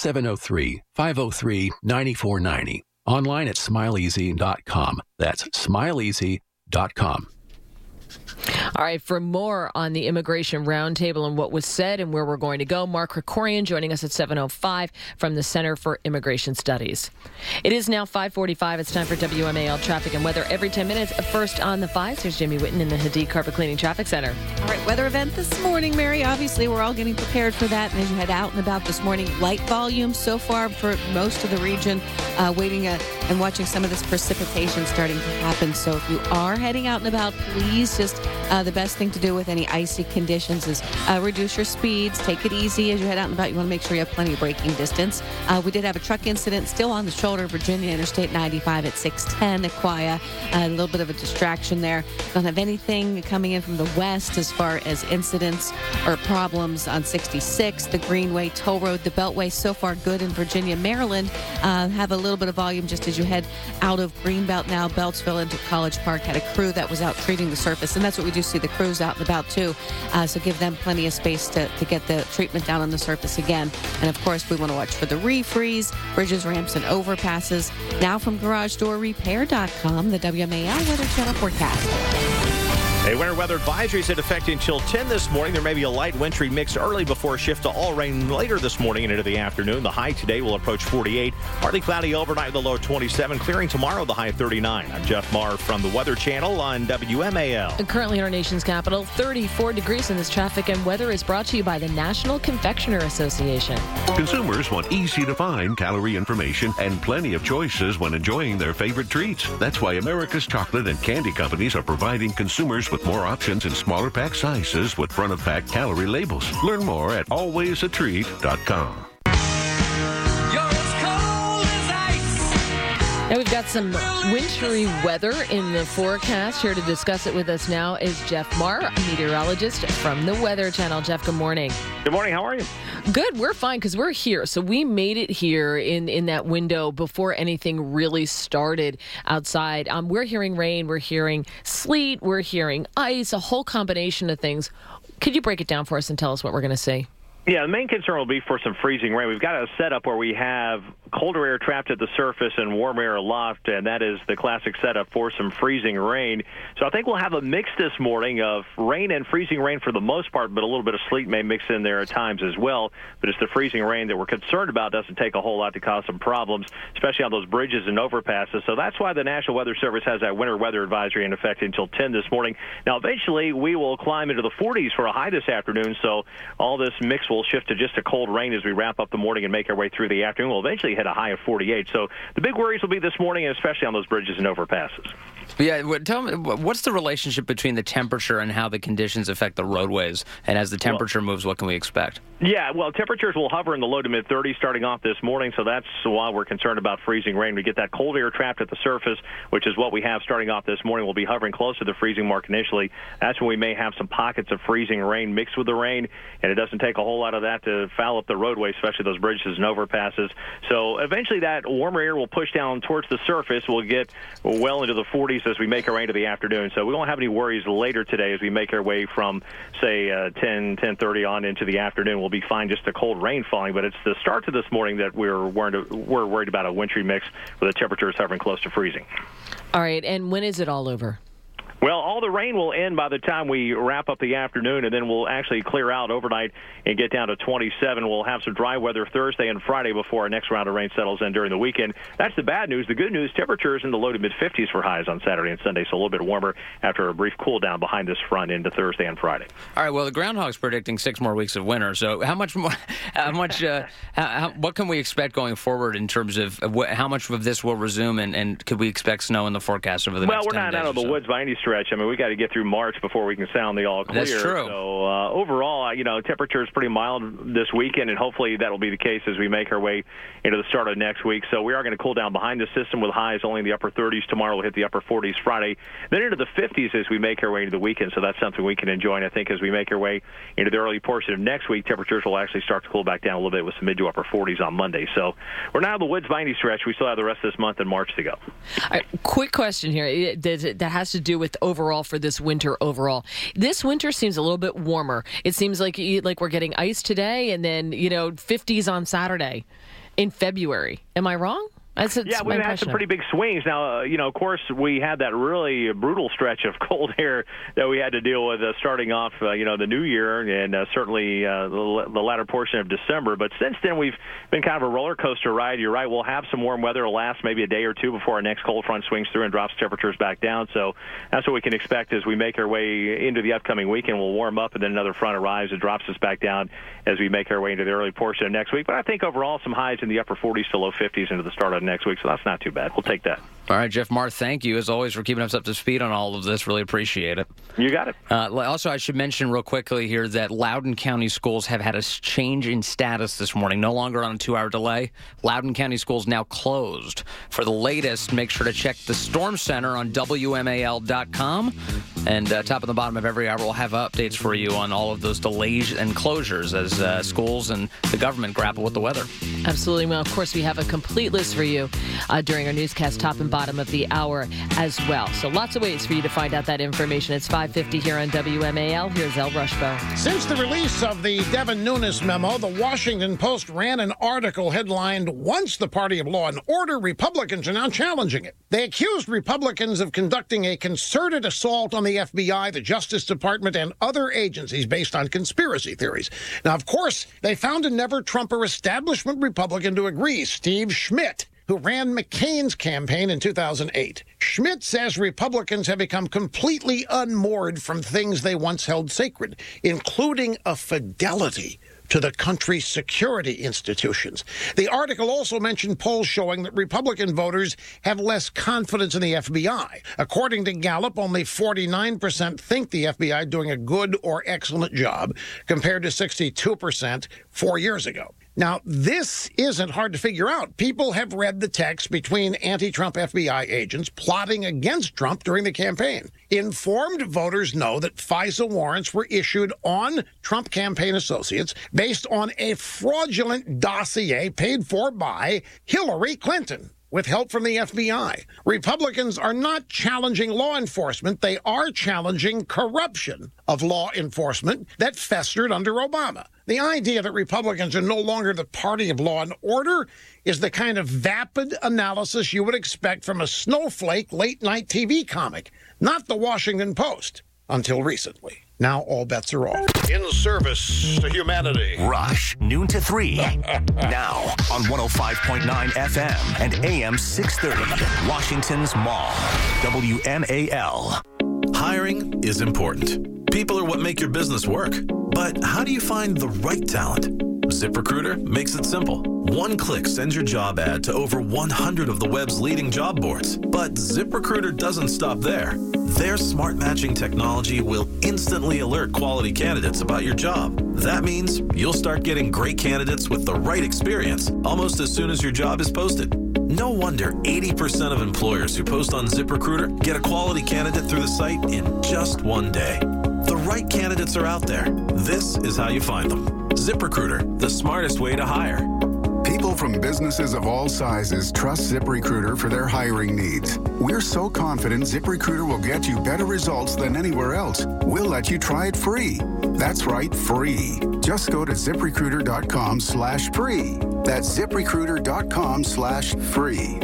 703-503-9490. Online at smileeasy.com. That's smileeasy.com. All right, for more on the Immigration Roundtable and what was said and where we're going to go, Mark Krikorian joining us at 7:05 from the Center for Immigration Studies. It is now 5:45. It's time for WMAL Traffic and Weather every 10 minutes. First on the 5s, here's Jamie Whitten in the Hadid Carpet Cleaning Traffic Center. All right, weather event this morning, Mary. Obviously, we're all getting prepared for that. And as you head out and about this morning, light volume so far for most of the region, waiting and watching some of this precipitation starting to happen. So if you are heading out and about, please just the best thing to do with any icy conditions is reduce your speeds. Take it easy as you head out and about. You want to make sure you have plenty of braking distance. We did have a truck incident still on the shoulder of Virginia Interstate 95 at 610 Aquia. A little bit of a distraction there. Don't have anything coming in from the west as far as incidents or problems on 66, the Greenway, Toll Road, the Beltway. So far good in Virginia. Maryland have a little bit of volume just as you head out of Greenbelt now. Beltsville into College Park had a crew that was out treating the surface, and that's what we do see the crews out and about too. So give them plenty of space to get the treatment down on the surface again. And of course, we want to watch for the refreeze, bridges, ramps, and overpasses. Now from GarageDoorRepair.com, the WMAL Weather Channel forecast. A winter weather advisory is in effect until 10 this morning. There may be a light wintry mix early before a shift to all rain later this morning and into the afternoon. The high today will approach 48. Partly cloudy overnight, the low 27. Clearing tomorrow, the high 39. I'm Jeff Marr from the Weather Channel on WMAL. And currently in our nation's capital, 34 degrees in this traffic and weather is brought to you by the National Confectioner Association. Consumers want easy-to-find calorie information and plenty of choices when enjoying their favorite treats. That's why America's chocolate and candy companies are providing consumers with more options in smaller pack sizes with front-of-pack calorie labels. Learn more at alwaysatreat.com. Now we've got some wintry weather in the forecast. Here to discuss it with us now is Jeff Marr, meteorologist from the Weather Channel. Jeff, good morning. Good morning. How are you? Good. We're fine because we're here. So we made it here in that window before anything really started outside. We're hearing rain. We're hearing sleet. We're hearing ice, a whole combination of things. Could you break it down for us and tell us what we're going to see? Yeah, the main concern will be for some freezing rain. We've got a setup where we have colder air trapped at the surface and warm air aloft, and that is the classic setup for some freezing rain. So I think we'll have a mix this morning of rain and freezing rain for the most part, but a little bit of sleet may mix in there at times as well. But it's the freezing rain that we're concerned about. Doesn't take a whole lot to cause some problems, especially on those bridges and overpasses. So that's why the National Weather Service has that winter weather advisory in effect until 10 this morning. Now, eventually, we will climb into the 40s for a high this afternoon, so all this mix will shift to just a cold rain as we wrap up the morning and make our way through the afternoon. We'll eventually hit a high of 48. So the big worries will be this morning, especially on those bridges and overpasses. Yeah, tell me, what's the relationship between the temperature and how the conditions affect the roadways? And as the temperature moves, what can we expect? Yeah, well, temperatures will hover in the low to mid-30s starting off this morning, so that's why we're concerned about freezing rain. We get that cold air trapped at the surface, which is what we have starting off this morning. We'll be hovering close to the freezing mark initially. That's when we may have some pockets of freezing rain mixed with the rain, and it doesn't take a whole lot of that to foul up the roadway, especially those bridges and overpasses. So eventually that warmer air will push down towards the surface. We'll get well into the 40s as we make our way into the afternoon. So we won't have any worries later today as we make our way from, say, 10:30 on into the afternoon. We'll be fine, just a cold rain falling, but it's the start to this morning that we're worried about a wintry mix with the temperatures hovering close to freezing. All right, and when is it all over? Well, all the rain will end by the time we wrap up the afternoon, and then we'll actually clear out overnight and get down to 27. We'll have some dry weather Thursday and Friday before our next round of rain settles in during the weekend. That's the bad news. The good news, temperatures in the low to mid-50s for highs on Saturday and Sunday, so a little bit warmer after a brief cool down behind this front into Thursday and Friday. All right, well, the groundhog's predicting 6 more weeks of winter, so how much more? What can we expect going forward in terms of how much of this will resume, and could we expect snow in the forecast over the next 10 days? Well, we're not out of the woods by any stretch stretch. I mean, we got to get through March before we can sound the all clear. That's true. So overall, temperature is pretty mild this weekend, and hopefully that will be the case as we make our way into the start of next week. So we are going to cool down behind the system with highs only in the upper 30s. Tomorrow we'll hit the upper 40s Friday, then into the 50s as we make our way into the weekend. So that's something we can enjoy. And I think as we make our way into the early portion of next week, temperatures will actually start to cool back down a little bit with some mid to upper 40s on Monday. So we're now in the woods by any stretch. We still have the rest of this month and March to go. Quick question here that has to do with overall for this winter overall. This winter seems a little bit warmer. It seems like we're getting ice today and then, 50s on Saturday in February. Am I wrong? Yeah, we've had some pretty big swings. Now, of course, we had that really brutal stretch of cold air that we had to deal with starting off, the new year and certainly the latter portion of December. But since then, we've been kind of a roller coaster ride. You're right. We'll have some warm weather. It'll last maybe a day or two before our next cold front swings through and drops temperatures back down. So that's what we can expect as we make our way into the upcoming weekend. We'll warm up, and then another front arrives and drops us back down as we make our way into the early portion of next week. But I think overall some highs in the upper 40s to low 50s into the start of next week, so that's not too bad. We'll take that. All right, Jeff Marr, thank you, as always, for keeping us up to speed on all of this. Really appreciate it. You got it. Also, I should mention real quickly here that Loudoun County schools have had a change in status this morning. No longer on a 2-hour delay. Loudoun County schools now closed. For the latest, make sure to check the Storm Center on WMAL.com. And top and the bottom of every hour, we'll have updates for you on all of those delays and closures as schools and the government grapple with the weather. Absolutely. Well, of course, we have a complete list for you during our newscast, top and bottom of the hour as well. So lots of ways for you to find out that information. It's 5:50 here on WMAL. Here's El Rushbo. Since the release of the Devin Nunes memo, the Washington Post ran an article headlined, "Once the Party of Law and Order, Republicans are now challenging it." They accused Republicans of conducting a concerted assault on the FBI, the Justice Department, and other agencies based on conspiracy theories. Now, of course, they found a never-Trumper establishment Republican to agree, Steve Schmidt, who ran McCain's campaign in 2008. Schmidt says Republicans have become completely unmoored from things they once held sacred, including a fidelity to the country's security institutions. The article also mentioned polls showing that Republican voters have less confidence in the FBI. According to Gallup, only 49% think the FBI is doing a good or excellent job, compared to 62% 4 years ago. Now, this isn't hard to figure out. People have read the text between anti-Trump FBI agents plotting against Trump during the campaign. Informed voters know that FISA warrants were issued on Trump campaign associates based on a fraudulent dossier paid for by Hillary Clinton, with help from the FBI. Republicans are not challenging law enforcement. They are challenging corruption of law enforcement that festered under Obama. The idea that Republicans are no longer the party of law and order is the kind of vapid analysis you would expect from a snowflake late-night TV comic, not the Washington Post, until recently. Now all bets are off. In service to humanity. Rush, noon to 3. Now on 105.9 FM and AM 630. Washington's Mall. WMAL. Hiring is important. People are what make your business work. But how do you find the right talent? ZipRecruiter makes it simple. One click sends your job ad to over 100 of the web's leading job boards. But ZipRecruiter doesn't stop there. Their smart matching technology will instantly alert quality candidates about your job. That means you'll start getting great candidates with the right experience almost as soon as your job is posted. No wonder 80% of employers who post on ZipRecruiter get a quality candidate through the site in just one day. The right candidates are out there. This is how you find them. ZipRecruiter, the smartest way to hire. People from businesses of all sizes trust ZipRecruiter for their hiring needs. We're so confident ZipRecruiter will get you better results than anywhere else. We'll let you try it free. That's right, free. Just go to ZipRecruiter.com/free. That's ZipRecruiter.com/free.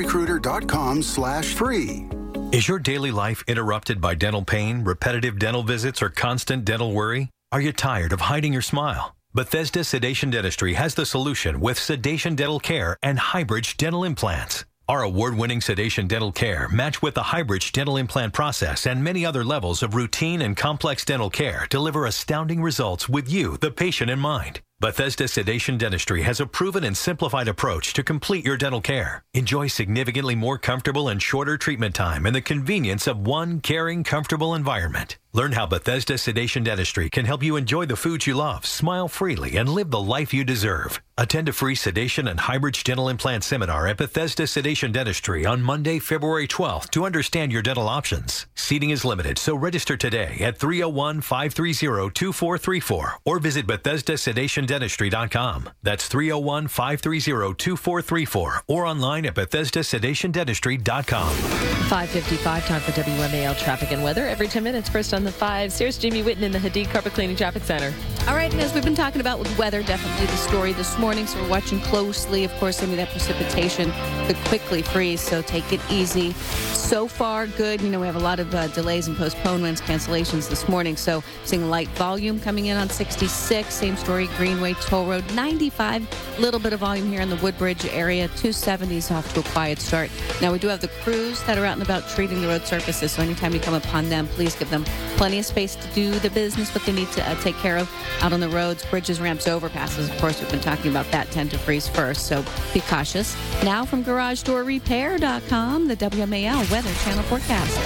ZipRecruiter.com/free. Is your daily life interrupted by dental pain, repetitive dental visits, or constant dental worry? Are you tired of hiding your smile? Bethesda Sedation Dentistry has the solution with Sedation Dental Care and Highbridge Dental Implants. Our award-winning sedation dental care, matched with the Highbridge dental implant process and many other levels of routine and complex dental care, deliver astounding results with you, the patient, in mind. Bethesda Sedation Dentistry has a proven and simplified approach to complete your dental care. Enjoy significantly more comfortable and shorter treatment time and the convenience of one caring, comfortable environment. Learn how Bethesda Sedation Dentistry can help you enjoy the foods you love, smile freely, and live the life you deserve. Attend a free sedation and hybrid dental implant seminar at Bethesda Sedation Dentistry on Monday, February 12th to understand your dental options. Seating is limited, so register today at 301-530-2434 or visit BethesdaSedationDentistry.com. That's 301-530-2434 or online at BethesdaSedationDentistry.com. 5:55, time for WMAL traffic and weather. Every 10 minutes, first on the 5. Here's Jimmy Whitten in the Hadid Carpet Cleaning Traffic Center. All right, and as we've been talking about with weather, definitely the story this morning, so we're watching closely. Of course, I mean, that precipitation could quickly freeze, so take it easy. So far, good. You know, we have a lot of delays and postponements, cancellations this morning, so seeing light volume coming in on 66. Same story, Greenway, Toll Road, 95. Little bit of volume here in the Woodbridge area. 270s off to a quiet start. Now, we do have the crews that are out and about treating the road surfaces, so anytime you come upon them, please give them plenty of space to do the business, what they need to take care of out on the roads, bridges, ramps, overpasses. Of course, we've been talking about that, tend to freeze first, so be cautious. Now from GarageDoorRepair.com, the WMAL Weather Channel forecast.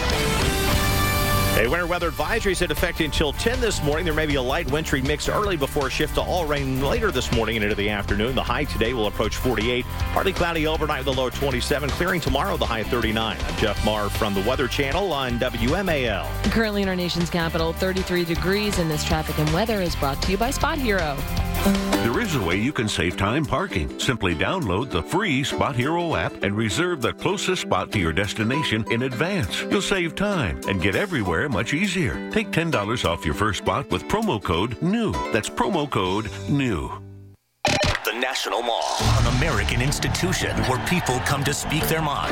A winter weather advisory is in effect until 10 this morning. There may be a light wintry mix early before a shift to all rain later this morning and into the afternoon. The high today will approach 48. Partly cloudy overnight with a low 27. Clearing tomorrow, the high 39. I'm Jeff Marr from the Weather Channel on WMAL. Currently in our nation's capital, 33 degrees, and this traffic and weather is brought to you by Spot Hero. There is a way you can save time parking. Simply download the free Spot Hero app and reserve the closest spot to your destination in advance. You'll save time and get everywhere much easier. Take $10 off your first spot with promo code NEW. That's promo code NEW. The National Mall, an American institution where people come to speak their mind.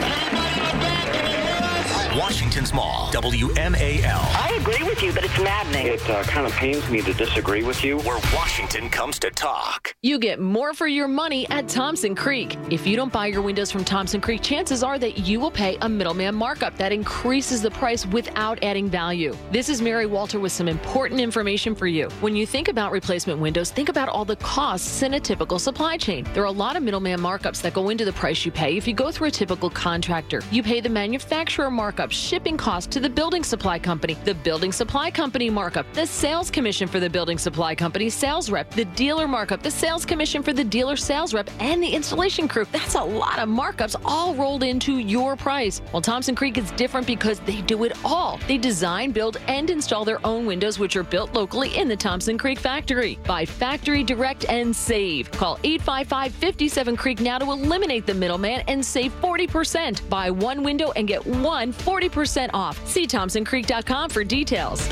Washington's Mall, WMAL. I agree with you, but it's maddening. It kind of pains me to disagree with you. Where Washington comes to talk. You get more for your money at Thompson Creek. If you don't buy your windows from Thompson Creek, chances are that you will pay a middleman markup that increases the price without adding value. This is Mary Walter with some important information for you. When you think about replacement windows, think about all the costs in a typical supply chain. There are a lot of middleman markups that go into the price you pay. If you go through a typical contractor, you pay the manufacturer markup, shipping cost to the building supply company, the building supply company markup, the sales commission for the building supply company sales rep, the dealer markup, the sales commission for the dealer sales rep, and the installation crew. That's a lot of markups all rolled into your price. Well, Thompson Creek is different because they do it all. They design, build, and install their own windows, which are built locally in the Thompson Creek factory. Buy factory direct and save. Call 855-57-CREEK now to eliminate the middleman and save 40%. Buy one window and get 40% off. See ThompsonCreek.com for details.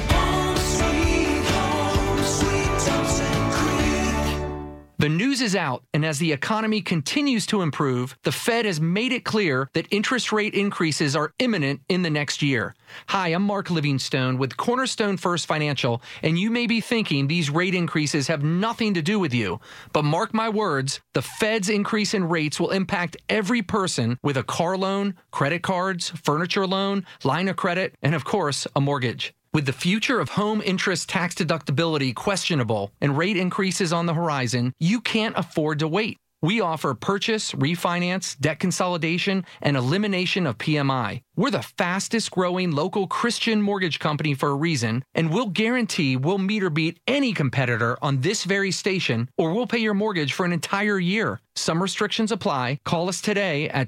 The news is out, and as the economy continues to improve, the Fed has made it clear that interest rate increases are imminent in the next year. Hi, I'm Mark Livingstone with Cornerstone First Financial, and you may be thinking these rate increases have nothing to do with you. But mark my words, the Fed's increase in rates will impact every person with a car loan, credit cards, furniture loan, line of credit, and of course, a mortgage. With the future of home interest tax deductibility questionable and rate increases on the horizon, you can't afford to wait. We offer purchase, refinance, debt consolidation, and elimination of PMI. We're the fastest growing local Christian mortgage company for a reason, and we'll guarantee we'll meet or beat any competitor on this very station, or we'll pay your mortgage for an entire year. Some restrictions apply. Call us today at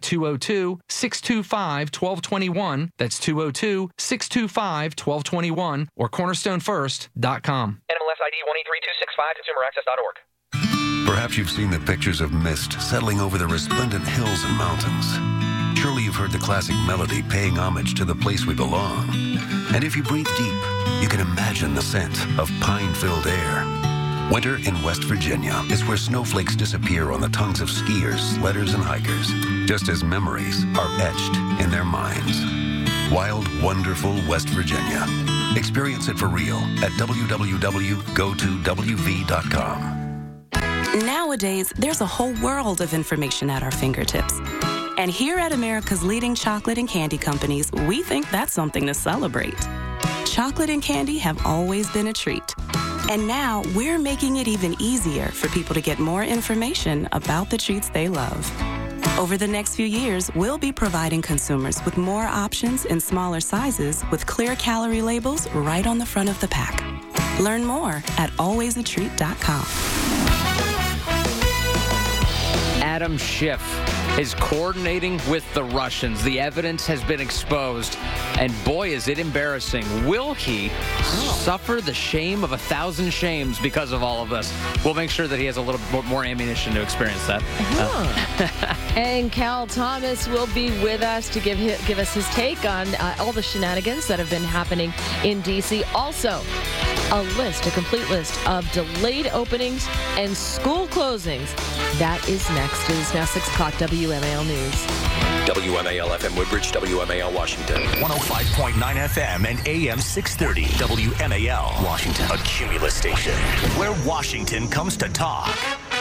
202-625-1221. That's 202-625-1221 or cornerstonefirst.com. NMLS ID 183265, consumeraccess.org. Perhaps you've seen the pictures of mist settling over the resplendent hills and mountains. Surely you've heard the classic melody paying homage to the place we belong. And if you breathe deep, you can imagine the scent of pine-filled air. Winter in West Virginia is where snowflakes disappear on the tongues of skiers, sledders, and hikers, just as memories are etched in their minds. Wild, wonderful West Virginia. Experience it for real at www.go2wv.com. Nowadays, there's a whole world of information at our fingertips. And here at America's leading chocolate and candy companies, we think that's something to celebrate. Chocolate and candy have always been a treat. And now we're making it even easier for people to get more information about the treats they love. Over the next few years, we'll be providing consumers with more options in smaller sizes with clear calorie labels right on the front of the pack. Learn more at alwaysatreat.com. Adam Schiff is coordinating with the Russians. The evidence has been exposed, and boy, is it embarrassing. Will he suffer the shame of 1,000 shames because of all of this? We'll make sure that he has a little bit more ammunition to experience that. And Cal Thomas will be with us to give us his take on all the shenanigans that have been happening in D.C. Also, a complete list of delayed openings and school closings. That is next. It is now 6 o'clock, WMAL News. WMAL FM Woodbridge, WMAL Washington. 105.9 FM and AM 630. WMAL Washington. A Cumulus station where Washington comes to talk.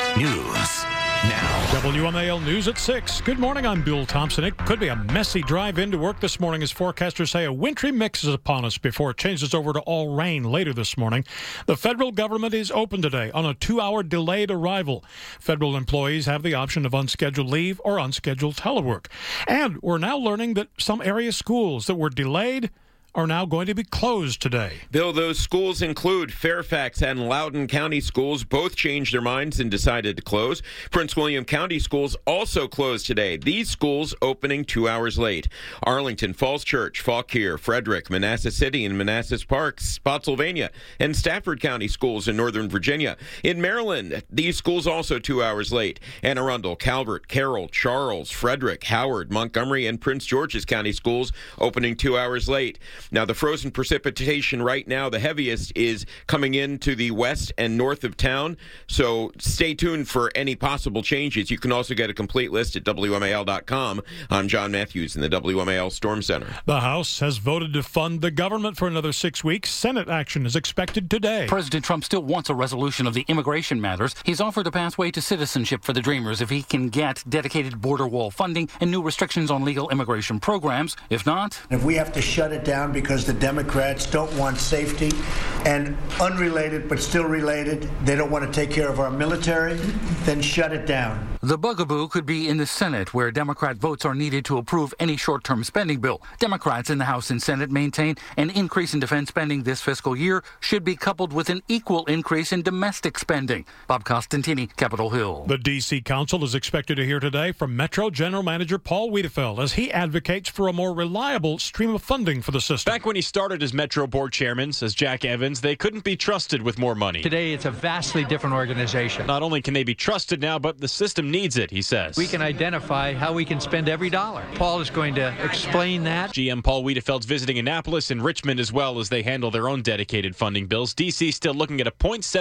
News now. WMAL News at 6. Good morning, I'm Bill Thompson. It could be a messy drive into work this morning as forecasters say a wintry mix is upon us before it changes over to all rain later this morning. The federal government is open today on a 2-hour delayed arrival. Federal employees have the option of unscheduled leave or unscheduled telework. And we're now learning that some area schools that were delayed are now going to be closed today. Bill, those schools include Fairfax and Loudoun County schools. Both changed their minds and decided to close. Prince William County schools also closed today. These schools opening 2 hours late. Arlington, Falls Church, Fauquier, Frederick, Manassas City, and Manassas Park, Spotsylvania, and Stafford County schools in Northern Virginia. In Maryland, these schools also 2 hours late. Anne Arundel, Calvert, Carroll, Charles, Frederick, Howard, Montgomery, and Prince George's County schools opening 2 hours late. Now, the frozen precipitation right now, the heaviest, is coming into the west and north of town. So stay tuned for any possible changes. You can also get a complete list at WMAL.com. I'm John Matthews in the WMAL Storm Center. The House has voted to fund the government for another 6 weeks. Senate action is expected today. President Trump still wants a resolution of the immigration matters. He's offered a pathway to citizenship for the Dreamers if he can get dedicated border wall funding and new restrictions on legal immigration programs. If not, if we have to shut it down because the Democrats don't want safety, and unrelated but still related, they don't want to take care of our military, then shut it down. The bugaboo could be in the Senate, where Democrat votes are needed to approve any short-term spending bill. Democrats in the House and Senate maintain an increase in defense spending this fiscal year should be coupled with an equal increase in domestic spending. Bob Costantini, Capitol Hill. The D.C. Council is expected to hear today from Metro General Manager Paul Wiedefeld as he advocates for a more reliable stream of funding for the system. Back when he started as Metro Board Chairman, says Jack Evans, they couldn't be trusted with more money. Today, it's a vastly different organization. Not only can they be trusted now, but the system needs it, he says. We can identify how we can spend every dollar. Paul is going to explain that. GM Paul Wiedefeld's visiting Annapolis and Richmond as well as they handle their own dedicated funding bills. D.C. still looking at a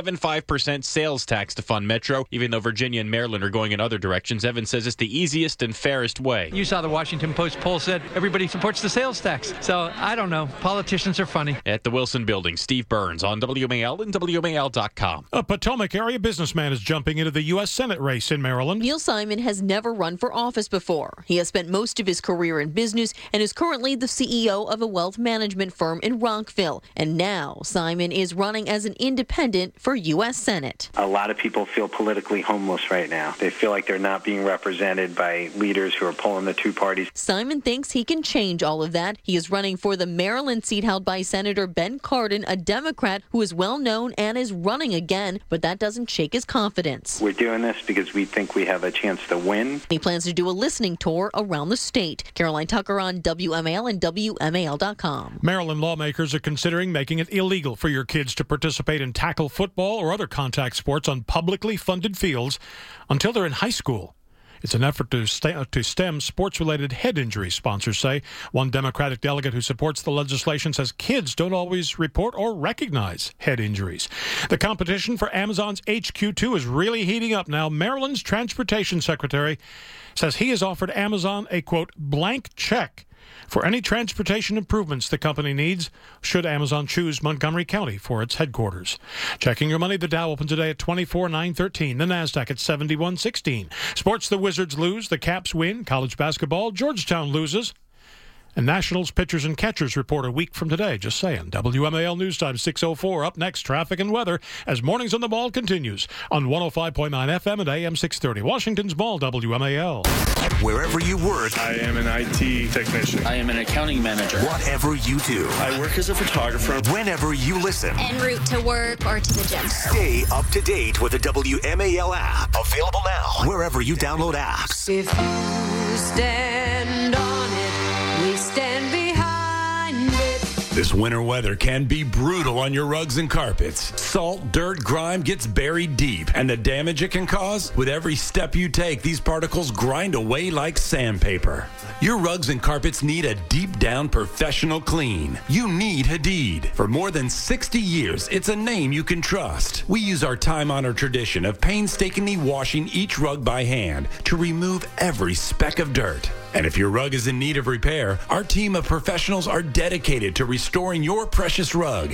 0.75% sales tax to fund Metro, even though Virginia and Maryland are going in other directions. Evans says it's the easiest and fairest way. You saw the Washington Post poll said everybody supports the sales tax. So I don't know. Politicians are funny. At the Wilson Building, Steve Burns on WMAL and WMAL.com. A Potomac area businessman is jumping into the U.S. Senate race in Maryland. Neil Simon has never run for office before. He has spent most of his career in business and is currently the CEO of a wealth management firm in Rockville. And now Simon is running as an independent for U.S. Senate. A lot of people feel politically homeless right now. They feel like they're not being represented by leaders who are pulling the two parties. Simon thinks he can change all of that. He is running for the Maryland seat held by Senator Ben Cardin, a Democrat who is well known and is running again, but that doesn't shake his confidence. We're doing this because we think we have a chance to win. He plans to do a listening tour around the state. Caroline Tucker on WMAL and WMAL.com. Maryland lawmakers are considering making it illegal for your kids to participate in tackle football or other contact sports on publicly funded fields until they're in high school. It's an effort to stem sports-related head injuries, sponsors say. One Democratic delegate who supports the legislation says kids don't always report or recognize head injuries. The competition for Amazon's HQ2 is really heating up now. Maryland's transportation secretary says he has offered Amazon a, quote, blank check for any transportation improvements the company needs should Amazon choose Montgomery County for its headquarters. Checking your money, the Dow opens today at 24,913. The Nasdaq at 71,16. Sports, the Wizards lose, the Caps win. College basketball, Georgetown loses. And Nationals pitchers and catchers report a week from today. Just saying. WMAL News Time 6:04. Up next, traffic and weather as Mornings on the Ball continues on 105.9 FM and AM 630. Washington's Ball, WMAL. Wherever you work, I am an IT technician. I am an accounting manager. Whatever you do, I work as a photographer. Whenever you listen, en route to work or to the gym. Stay up to date with the WMAL app. Available now wherever you download apps. If you stand on it, we stand behind it. This winter weather can be brutal on your rugs and carpets. Salt, dirt, grime gets buried deep, and the damage it can cause? With every step you take, these particles grind away like sandpaper. Your rugs and carpets need a deep-down professional clean. You need Hadid. For more than 60 years, it's a name you can trust. We use our time-honored tradition of painstakingly washing each rug by hand to remove every speck of dirt. And if your rug is in need of repair, our team of professionals are dedicated to restoring your precious rug.